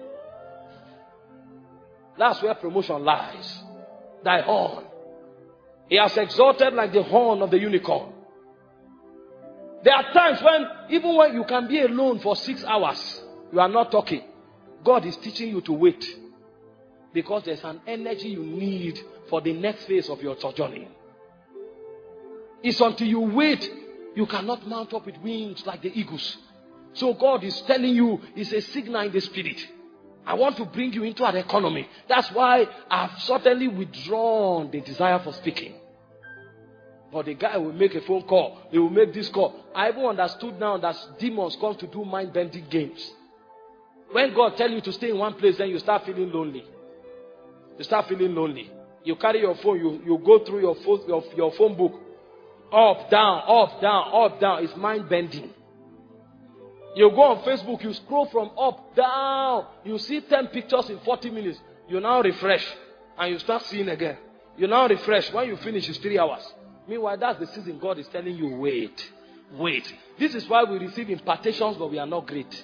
That's where promotion lies. Thy horn. He has exalted like the horn of the unicorn. There are times when, even when you can be alone for 6 hours, you are not talking. God is teaching you to wait. Because there's an energy you need for the next phase of your journey. It's until you wait, you cannot mount up with wings like the eagles. So God is telling you, it's a signal in the spirit. I want to bring you into an economy. That's why I've certainly withdrawn the desire for speaking. But the guy will make a phone call. He will make this call. I even understood now that demons come to do mind-bending games. When God tells you to stay in one place, then you start feeling lonely. You start feeling lonely. You carry your phone. You go through your phone book. Up, down, up, down, up, down. It's mind-bending. You go on Facebook. You scroll from up, down. You see 10 pictures in 40 minutes. You now refresh. And you start seeing again. You now refresh. When you finish, it's 3 hours. Meanwhile, that's the season God is telling you, wait. Wait. This is why we receive impartations, but we are not great.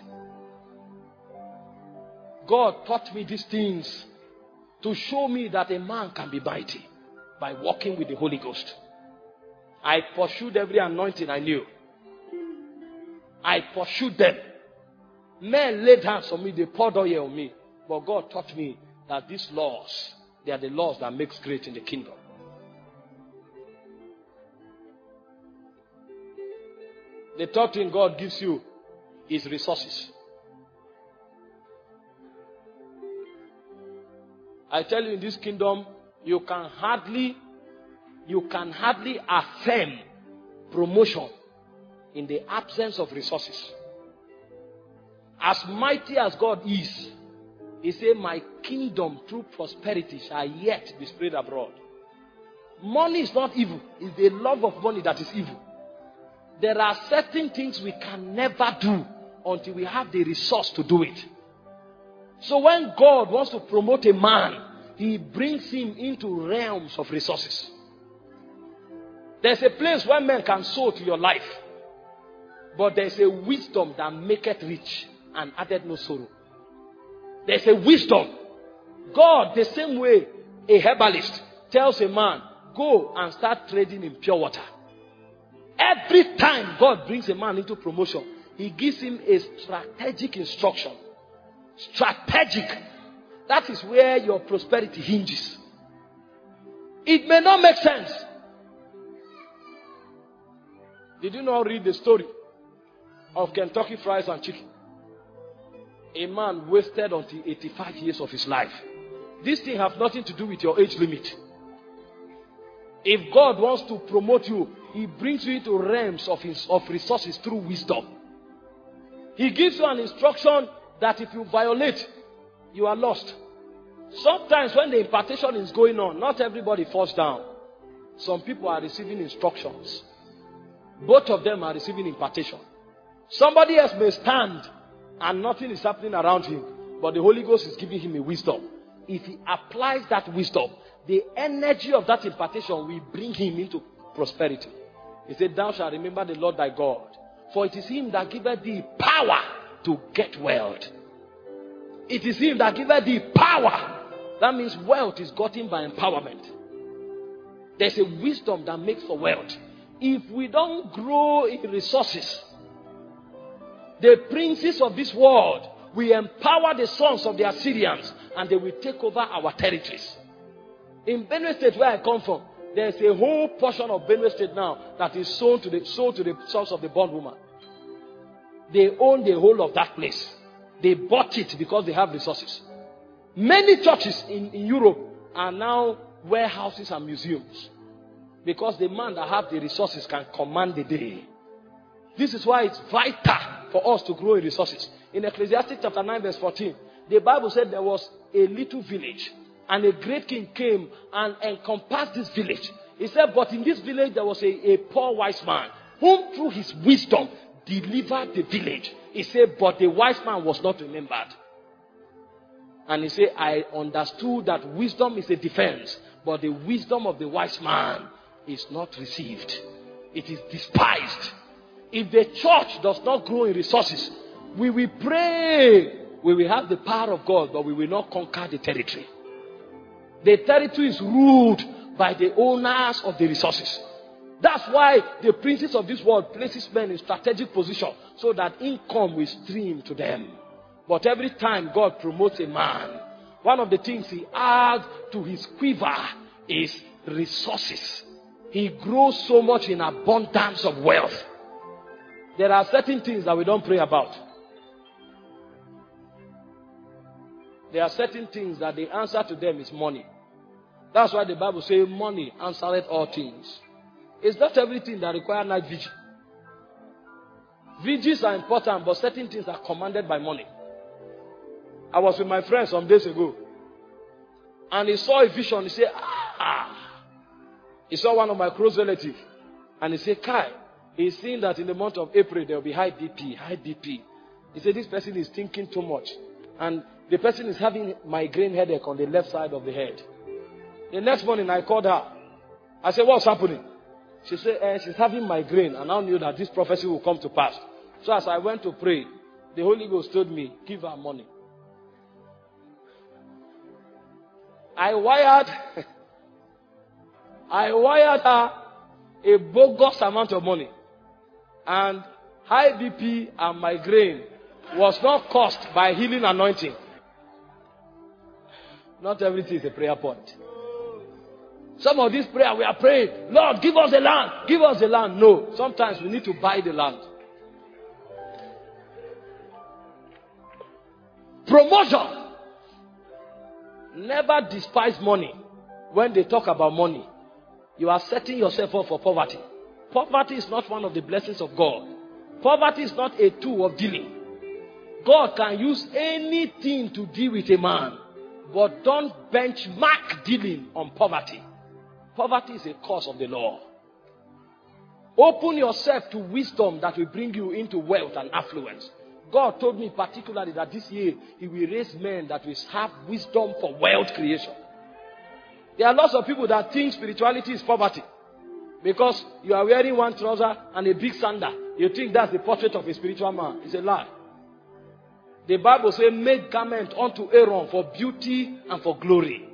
God taught me these things to show me that a man can be mighty by walking with the Holy Ghost. I pursued every anointing I knew. I pursued them. Men laid hands on me, they poured oil on me. But God taught me that these laws, they are the laws that makes great in the kingdom. The third thing God gives you is resources. I tell you, in this kingdom, you can hardly affirm promotion in the absence of resources. As mighty as God is, He said, my kingdom through prosperity shall yet be spread abroad. Money is not evil. It's the love of money that is evil. There are certain things we can never do until we have the resource to do it. So when God wants to promote a man, He brings him into realms of resources. There's a place where men can sow to your life. But there's a wisdom that maketh rich and addeth no sorrow. There's a wisdom. God, the same way a herbalist tells a man, go and start trading in pure water. Every time God brings a man into promotion, He gives him a strategic instruction. Strategic. That is where your prosperity hinges. It may not make sense. Did you not read the story of Kentucky Fries and Chicken? A man wasted until 85 years of his life. This thing has nothing to do with your age limit. If God wants to promote you, He brings you into realms of resources through wisdom. He gives you an instruction that if you violate, you are lost. Sometimes when the impartation is going on, not everybody falls down. Some people are receiving instructions. Both of them are receiving impartation. Somebody else may stand and nothing is happening around him, but the Holy Ghost is giving him a wisdom. If he applies that wisdom, the energy of that impartation will bring him into prosperity. He said, thou shalt remember the Lord thy God, for it is Him that giveth thee power to get wealth. It is him that giveth thee power. That means wealth is gotten by empowerment. There's a wisdom that makes for wealth. If we don't grow in resources, the princes of this world will empower the sons of the Assyrians and they will take over our territories. In Benue State, where I come from, there's a whole portion of Benue State now that is sold to the sons of the bondwoman. They own the whole of that place. They bought it because they have resources. Many churches in Europe are now warehouses and museums because the man that has the resources can command the day. This is why it's vital for us to grow in resources. In Ecclesiastes chapter 9 verse 14, the Bible said there was a little village and a great king came and encompassed this village. He said, but in this village there was a poor wise man whom through his wisdom delivered the village. He said, but the wise man was not remembered. And he said, I understood that wisdom is a defense, but the wisdom of the wise man is not received. It is despised. If the church does not grow in resources, we will pray. We will have the power of God, but we will not conquer the territory. The territory is ruled by the owners of the resources. That's why the princes of this world places men in strategic position so that income will stream to them. But every time God promotes a man, one of the things he adds to his quiver is resources. He grows so much in abundance of wealth. There are certain things that we don't pray about. There are certain things that the answer to them is money. That's why the Bible says money answereth all things. It's not everything that requires night vigil. Vigils are important, but certain things are commanded by money. I was with my friend some days ago, and he saw a vision. He said, He saw one of my close relatives, and he said, Kai, he's seeing that in the month of April there will be high BP. He said, this person is thinking too much, and the person is having migraine headache on the left side of the head. The next morning I called her. I said, what's happening? She said, she's having migraine, and I knew that this prophecy will come to pass. So as I went to pray, the Holy Ghost told me, give her money. I wired her a bogus amount of money. And high BP and migraine was not caused by healing anointing. Not everything is a prayer point. Some of these prayers we are praying, Lord, give us the land. Give us the land. No. Sometimes we need to buy the land. Promotion. Never despise money. When they talk about money, you are setting yourself up for poverty. Poverty is not one of the blessings of God. Poverty is not a tool of dealing. God can use anything to deal with a man, but don't benchmark dealing on poverty. Poverty is a curse of the law. Open yourself to wisdom that will bring you into wealth and affluence. God told me particularly that this year He will raise men that will have wisdom for wealth creation. There are lots of people that think spirituality is poverty. Because you are wearing one trouser and a big sandal, you think that's the portrait of a spiritual man. It's a lie. The Bible says, make garment unto Aaron for beauty and for glory.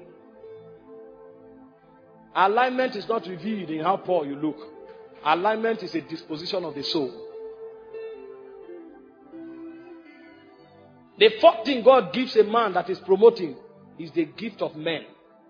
Alignment is not revealed in how poor you look. Alignment is a disposition of the soul. The fourth thing God gives a man that is promoting is the gift of men.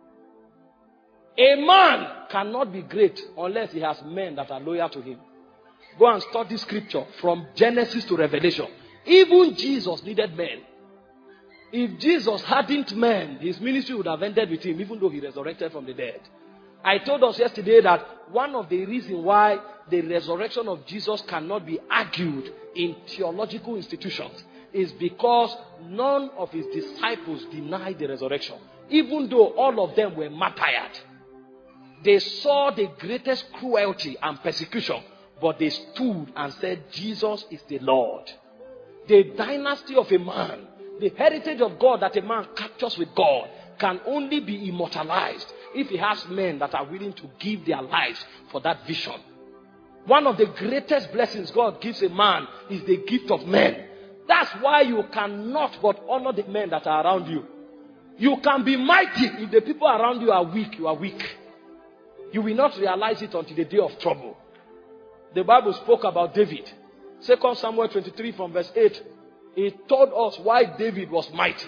A man cannot be great unless he has men that are loyal to him. Go and study scripture from Genesis to Revelation. Even Jesus needed men. If Jesus hadn't men, his ministry would have ended with him, even though he resurrected from the dead. I told us yesterday that one of the reasons why the resurrection of Jesus cannot be argued in theological institutions is because none of his disciples denied the resurrection. Even though all of them were martyred. They saw the greatest cruelty and persecution, but they stood and said, Jesus is the Lord. The dynasty of a man, the heritage of God that a man captures with God, can only be immortalized if he has men that are willing to give their lives for that vision. One of the greatest blessings God gives a man is the gift of men. That's why you cannot but honor the men that are around you. You can be mighty. If the people around you are weak, you are weak. You will not realize it until the day of trouble. The Bible spoke about David. 2 Samuel 23 from verse 8. It told us why David was mighty.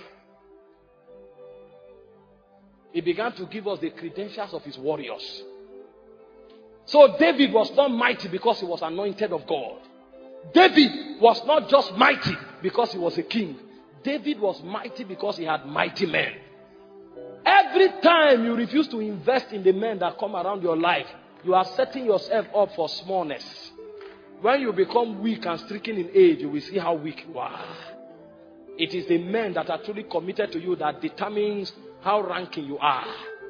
He began to give us the credentials of his warriors. So David was not mighty because he was anointed of God. David was not just mighty because he was a king. David was mighty because he had mighty men. Every time you refuse to invest in the men that come around your life, you are setting yourself up for smallness. When you become weak and stricken in age, you will see how weak you are. It is the men that are truly committed to you that determines how ranking you are.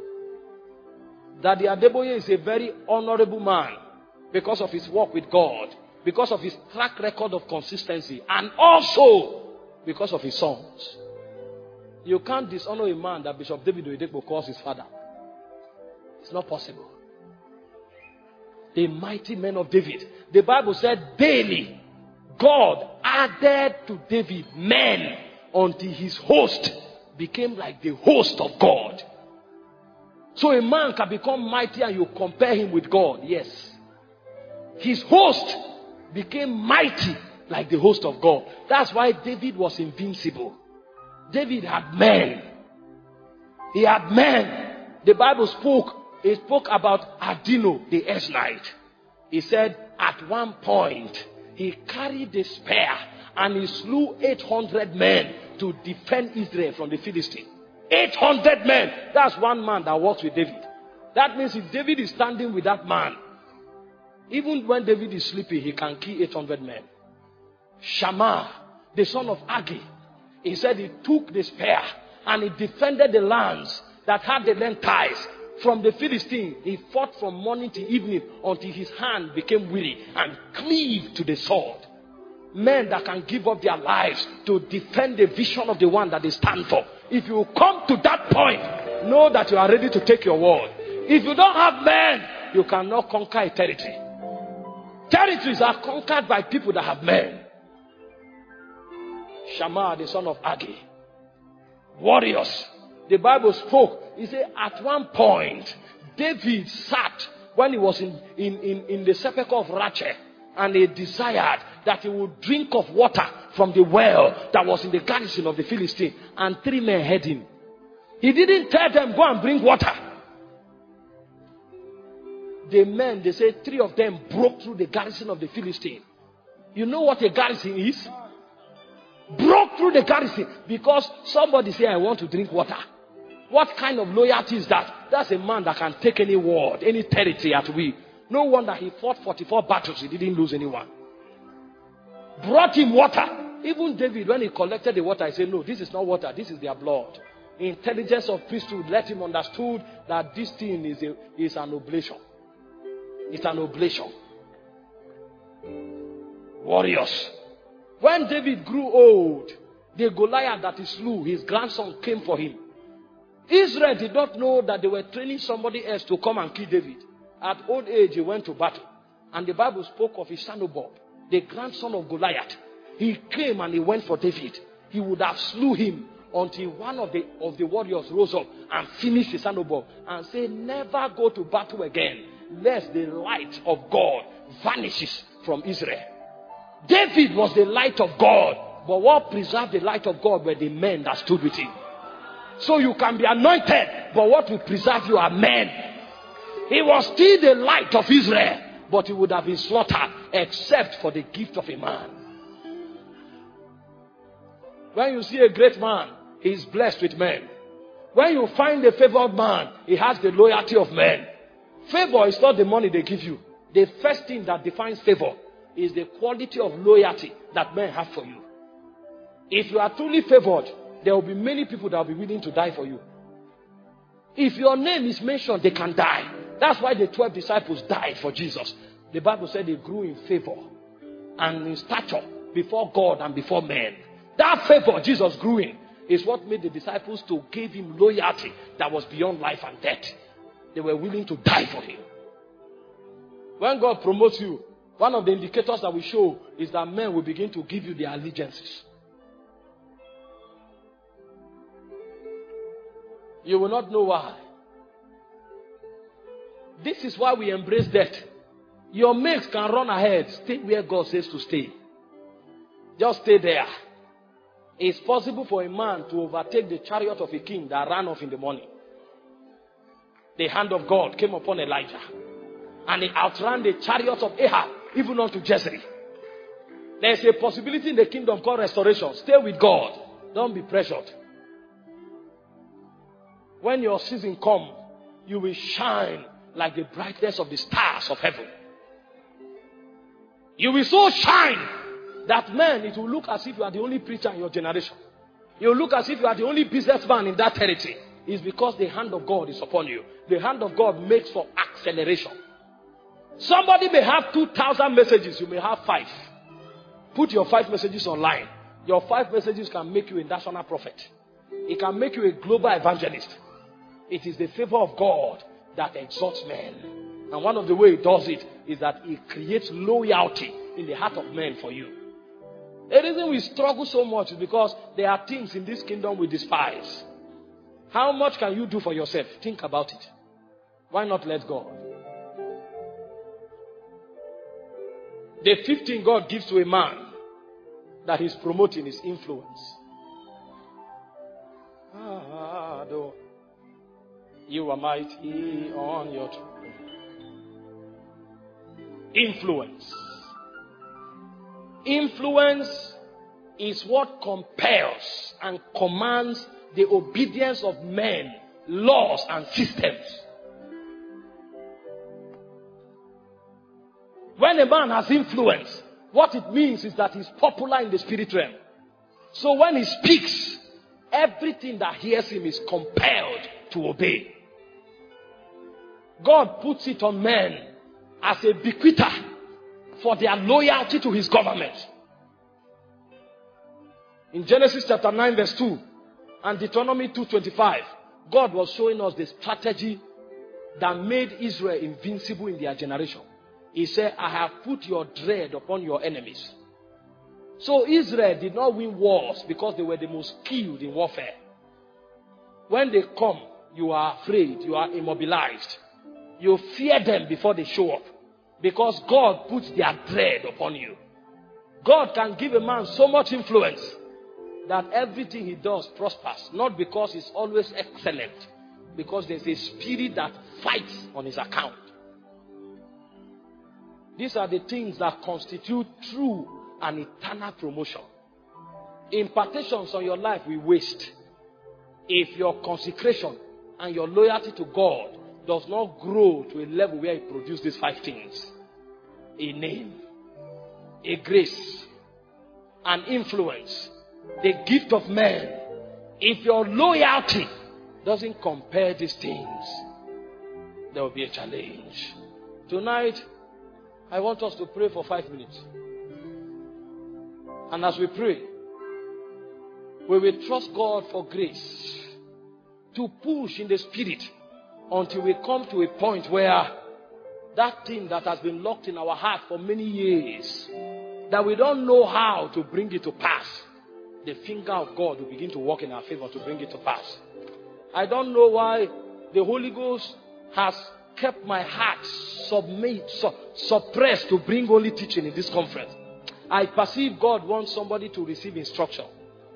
Daddy Adeboye is a very honorable man because of his work with God, because of his track record of consistency, and also because of his sons. You can't dishonor a man that Bishop David Oyedepo calls his father. It's not possible. The mighty men of David. The Bible said daily God added to David men until his host became like the host of God. So a man can become mighty and you compare him with God. Yes. His host became mighty like the host of God. That's why David was invincible. David had men. He had men. The Bible spoke about Adino, the Esnite. He said at one point he carried a spear and he slew 800 men to defend Israel from the Philistines. 800 men. That's one man that works with David. That means if David is standing with that man, even when David is sleeping, he can kill 800 men. Shammah, the son of Agi, he said he took the spear and he defended the lands that had the land ties from the Philistine. He fought from morning to evening until his hand became weary and cleaved to the sword. Men that can give up their lives to defend the vision of the one that they stand for. If you come to that point, know that you are ready to take your word. If you don't have men, you cannot conquer a territory. Territories are conquered by people that have men. Shammah, the son of Agi. Warriors. The Bible spoke. He said at one point, David sat when he was in the sepulchre of Rachel, and he desired that he would drink of water from the well that was in the garrison of the Philistine, and 3 men heard him. He didn't tell them, go and bring water. The men, they say 3 of them broke through the garrison of the Philistine. You know what a garrison is? Broke through the garrison because somebody said, I want to drink water. What kind of loyalty is that? That's a man that can take any word, any territory at will. No wonder he fought 44 battles. He didn't lose anyone. Brought him water. Even David, when he collected the water, he said, no, this is not water. This is their blood. Intelligence of priesthood let him understood that this thing is an oblation. It's an oblation. Warriors. When David grew old, the Goliath that he slew, his grandson came for him. Israel did not know that they were training somebody else to come and kill David. At old age, he went to battle. And the Bible spoke of his son Bob, the grandson of Goliath. He came and he went for David. He would have slew him until one of the warriors rose up and finished his son Bob and said, never go to battle again, lest the light of God vanishes from Israel. David was the light of God, but what preserved the light of God were the men that stood with him. So you can be anointed, but what will preserve you are men. He was still the light of Israel, but he would have been slaughtered except for the gift of a man. When you see a great man, he is blessed with men. When you find a favored man, he has the loyalty of men. Favor is not the money they give you. The first thing that defines favor is the quality of loyalty that men have for you. If you are truly favored, there will be many people that will be willing to die for you. If your name is mentioned, they can die. That's why the 12 disciples died for Jesus. The Bible said they grew in favor and in stature before God and before men. That favor Jesus grew in is what made the disciples to give him loyalty that was beyond life and death. They were willing to die for him. When God promotes you, one of the indicators that we show is that men will begin to give you their allegiances. You will not know why. This is why we embrace death. Your mates can run ahead. Stay where God says to stay. Just stay there. It's possible for a man to overtake the chariot of a king that ran off in the morning. The hand of God came upon Elijah. And he outran the chariot of Ahab, even unto Jezreel. There's a possibility in the kingdom called restoration. Stay with God. Don't be pressured. When your season comes, you will shine like the brightness of the stars of heaven. You will so shine that, man, it will look as if you are the only preacher in your generation. You will look as if you are the only businessman in that territory. It's because the hand of God is upon you. The hand of God makes for acceleration. Somebody may have 2,000 messages. You may have 5. Put your 5 messages online. Your 5 messages can make you a national prophet. It can make you a global evangelist. It is the favor of God that exalts men. And one of the ways it does it is that it creates loyalty in the heart of men for you. The reason we struggle so much is because there are things in this kingdom we despise. How much can you do for yourself? Think about it. Why not let God? The 5th thing God gives to a man that he's promoting is influence. You are mighty on your throne. Influence. Influence is what compels and commands the obedience of men, laws, and systems. When a man has influence, what it means is that he's popular in the spirit realm. So when he speaks, everything that hears him is compelled to obey. God puts it on men as a bequeather for their loyalty to his government. In Genesis chapter 9 verse 2 and Deuteronomy 2:25, God was showing us the strategy that made Israel invincible in their generation. He said, I have put your dread upon your enemies. So Israel did not win wars because they were the most skilled in warfare. When they come, you are afraid, you are immobilized. You fear them before they show up. Because God puts their dread upon you. God can give a man so much influence that everything he does prospers. Not because he's always excellent. Because there's a spirit that fights on his account. These are the things that constitute true and eternal promotion. Impartations on your life will waste if your consecration and your loyalty to God does not grow to a level where it produces these 5 things. A name, a grace, an influence, the gift of man. If your loyalty doesn't compare these things, there will be a challenge. Tonight, I want us to pray for 5 minutes. And as we pray, we will trust God for grace to push in the spirit until we come to a point where that thing that has been locked in our heart for many years, that we don't know how to bring it to pass, the finger of God will begin to work in our favor to bring it to pass. I don't know why the Holy Ghost has kept my heart suppressed to bring only teaching in this conference. I perceive God wants somebody to receive instruction.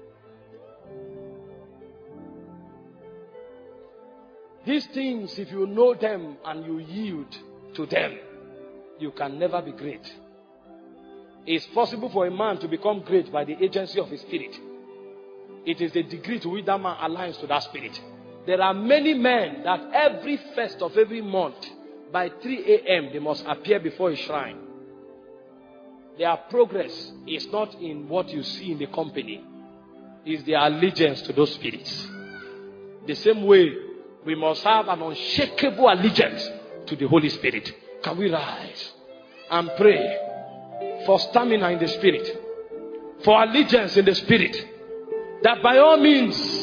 These things, if you know them and you yield to them, you can never be great. It's possible for a man to become great by the agency of his spirit. It is the degree to which that man aligns to that spirit. There are many men that every first of every month, by 3 a.m., they must appear before a shrine. Their progress is not in what you see in the company. It's their allegiance to those spirits. The same way, we must have an unshakable allegiance to the Holy Spirit. Can we rise and pray for stamina in the Spirit, for allegiance in the Spirit, that by all means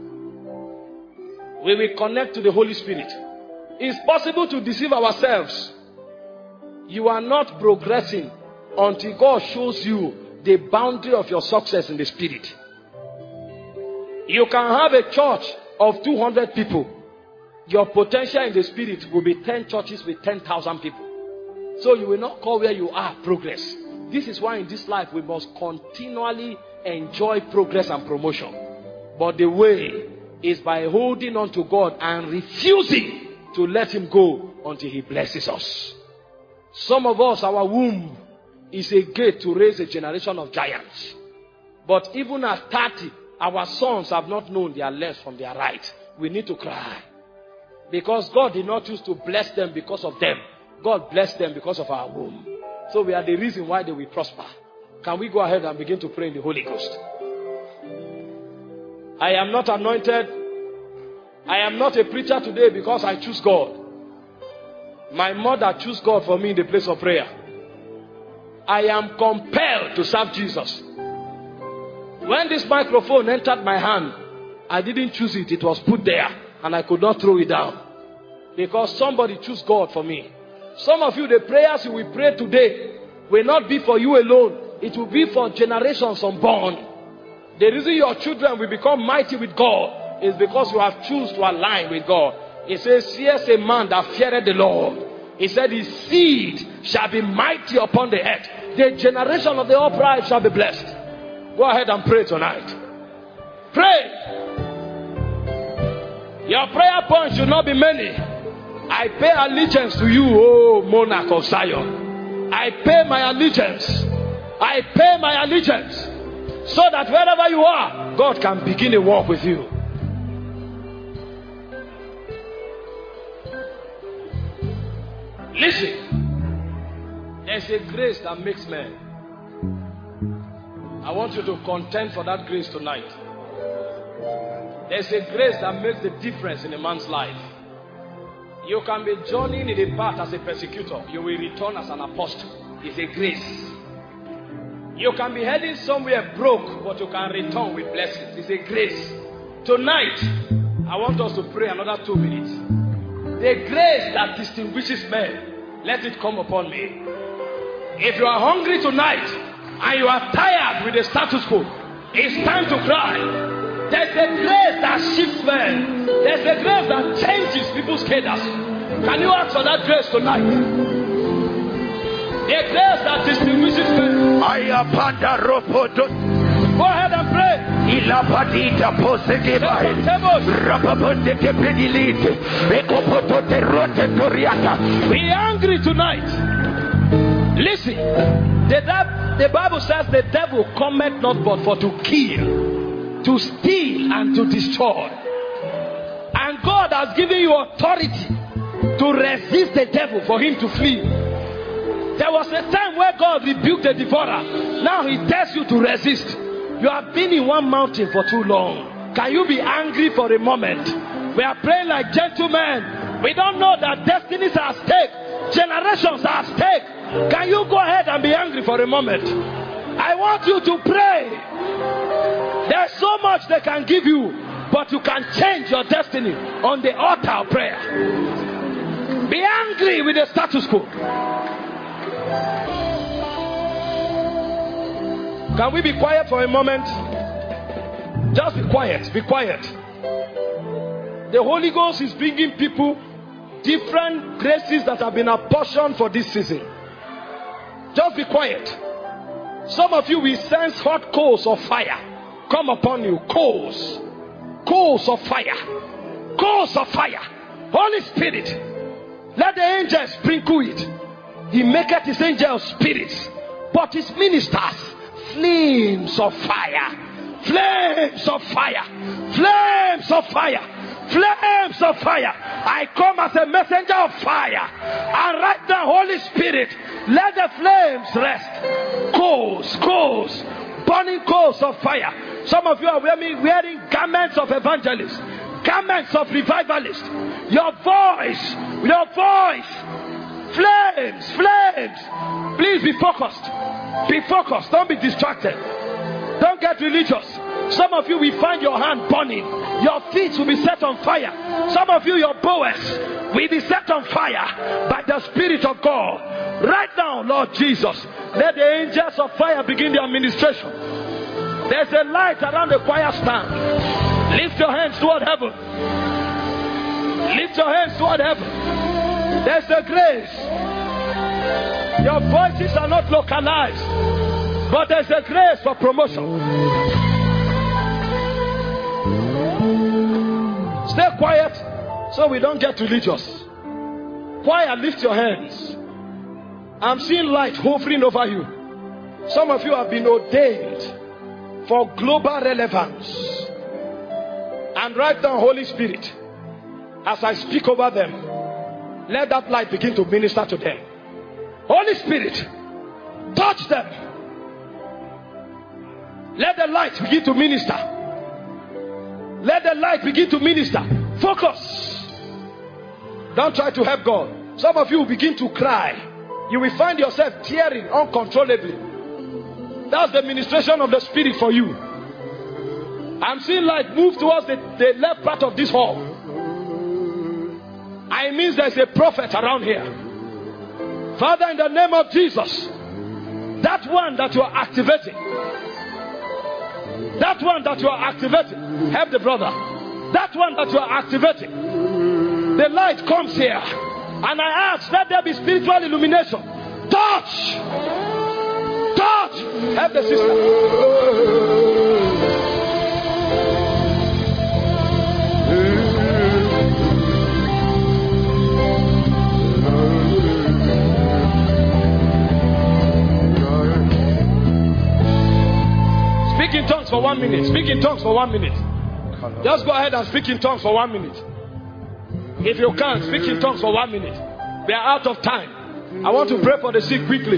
we will connect to the Holy Spirit. It's possible to deceive ourselves. You are not progressing until God shows you the boundary of your success in the Spirit. You can have a church of 200 people, your potential in the spirit will be 10 churches with 10,000 people. So you will not call where you are progress. This is why in this life we must continually enjoy progress and promotion. But the way is by holding on to God and refusing to let him go until he blesses us. Some of us, our womb is a gate to raise a generation of giants. But even at 30, our sons have not known their left from their right. We need to cry. Because God did not choose to bless them because of them. God blessed them because of our womb. So we are the reason why they will prosper. Can we go ahead and begin to pray in the Holy Ghost? I am not anointed. I am not a preacher today because I choose God. My mother chose God for me in the place of prayer. I am compelled to serve Jesus. When this microphone entered my hand, I didn't choose it. It was put there and I could not throw it down. Because somebody chose God for me. Some of you, the prayers you will pray today will not be for you alone. It will be for generations unborn. The reason your children will become mighty with God is because you have chosen to align with God. It says, "Here's a man that feared the Lord." He said, "His seed shall be mighty upon the earth. The generation of the upright shall be blessed." Go ahead and pray tonight. Pray. Your prayer points should not be many. I pay allegiance to you, O monarch of Zion. I pay my allegiance. I pay my allegiance. So that wherever you are, God can begin a walk with you. Listen. There's a grace that makes men. I want you to contend for that grace tonight. There's a grace that makes the difference in a man's life. You can be journeying in the path as a persecutor. You will return as an apostle. It's a grace. You can be heading somewhere broke, but you can return with blessings. It's a grace. Tonight, I want us to pray another 2 minutes. The grace that distinguishes men, let it come upon me. If you are hungry tonight and you are tired with the status quo, it's time to cry. There's a grace that shifts men. There's a grace that changes people's cadence. Can you ask for that grace tonight? A grace that distinguishes men. Go ahead and pray. Be angry tonight. Listen, the Bible says the devil cometh not but for to kill, to steal, and to destroy. And God has given you authority to resist the devil for him to flee. There was a time where God rebuked the devourer. Now he tells you to resist. You have been in one mountain for too long. Can you be angry for a moment? We are praying like gentlemen. We don't know that destinies are at stake. Generations are at stake. Can you go ahead and be angry for a moment? I want you to pray. There's so much they can give you, but you can change your destiny on the altar of prayer. Be angry with the status quo. Can we be quiet for a moment? Just be quiet. Be quiet. The Holy Ghost is bringing people different graces that have been apportioned for this season. Just be quiet. Some of you will sense hot coals of fire come upon you. Coals of fire. Coals of fire. Holy Spirit, let the angels sprinkle it. He maketh his angels spirits, but his ministers flames of fire. Flames of fire. Flames of fire. Flames of fire. I come as a messenger of fire. And right now, Holy Spirit, let the flames rest. Coals, burning coals of fire. Some of you are wearing garments of evangelists, garments of revivalists. Your voice. Flames. Please be focused. Be focused. Don't be distracted. Don't get religious. Some of you will find your hand burning. Your feet will be set on fire. Some of you, your bowels will be set on fire by the Spirit of God. Right now, Lord Jesus, let the angels of fire begin their administration. There's a light around the choir stand. Lift your hands toward heaven. Lift your hands toward heaven. There's a grace. Your voices are not localized, but there's a grace for promotion. Stay quiet so we don't get religious. Quiet, lift your hands. I'm seeing light hovering over you. Some of you have been ordained for global relevance. And right now, Holy Spirit, as I speak over them, let that light begin to minister to them. Holy Spirit, touch them. Let the light begin to minister. Let the light begin to minister. Focus. Don't try to help God. Some of you will begin to cry. You will find yourself tearing uncontrollably. That's the ministration of the Spirit for you. I'm seeing light move towards the left part of this hall. I mean there's a prophet around here. Father, in the name of Jesus, that one that you are activating, that one that you are activating, help the brother. That one that you are activating, the light comes here. And I ask, let there be spiritual illumination. Touch! Touch! Help the sister. Speak in tongues for 1 minute. Speak in tongues for 1 minute. Just go ahead and speak in tongues for 1 minute. If you can't, speak in tongues for 1 minute. We are out of time. I want to pray for the sick quickly.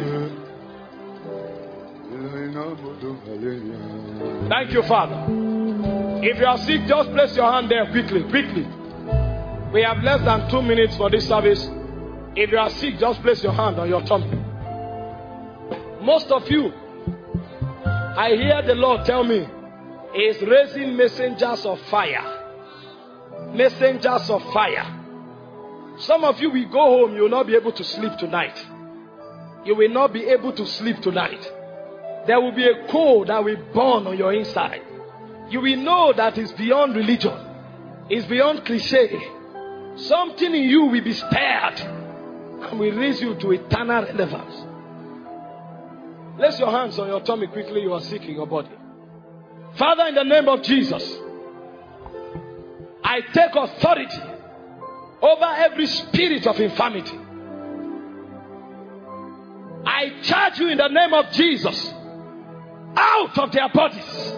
Thank you, Father. If you are sick, just place your hand there quickly. Quickly. We have less than 2 minutes for this service. If you are sick, just place your hand on your tummy. Most of you, I hear the Lord tell me, is raising messengers of fire. Messengers of fire. Some of you will go home, you will not be able to sleep tonight. You will not be able to sleep tonight. There will be a coal that will burn on your inside. You will know that it's beyond religion. It's beyond cliche. Something in you will be stirred and will raise you to eternal relevance. Place your hands on your tummy quickly. You are sick in your body. Father, in the name of Jesus, I take authority over every spirit of infirmity. I charge you in the name of Jesus out of their bodies.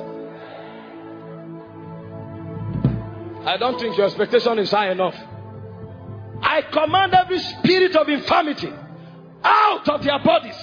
I don't think your expectation is high enough. I command every spirit of infirmity out of their bodies.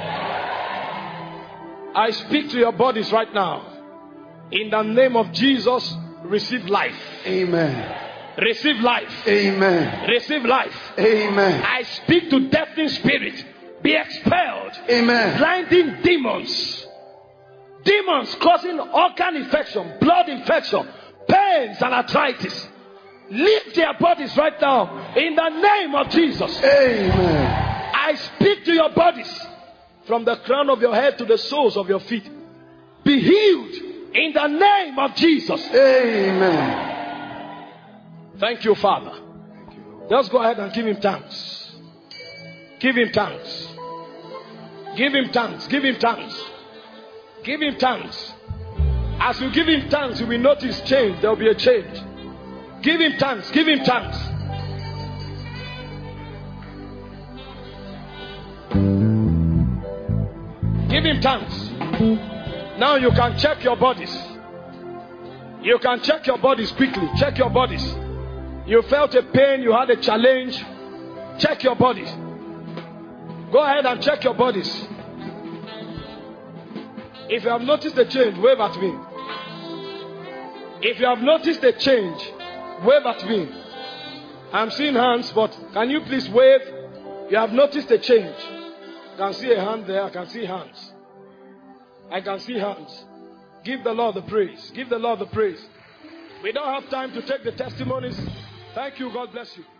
I speak to your bodies right now. In the name of Jesus, receive life. Amen. Receive life. Amen. Receive life. Amen. I speak to deafening spirit. Be expelled. Amen. Blinding demons. Demons causing organ infection, blood infection, pains and arthritis. Leave their bodies right now. In the name of Jesus. Amen. I speak to your bodies. From the crown of your head to the soles of your feet. Be healed. In the name of Jesus. Amen. Thank you, Father. Thank you. Just go ahead and give him thanks. Give him thanks. Give him thanks. Give him thanks. Give him thanks. As you give him thanks, you will notice change. There will be a change. Give him thanks. Give him thanks. Give him thanks. Now you can check your bodies. You can check your bodies quickly. Check your bodies. You felt a pain, you had a challenge. Check your bodies. Go ahead and check your bodies. If you have noticed a change, wave at me. If you have noticed a change, wave at me. I'm seeing hands, but can you please wave? You have noticed a change. I can see a hand there. I can see hands. I can see hands. Give the Lord the praise. Give the Lord the praise. We don't have time to take the testimonies. Thank you. God bless you.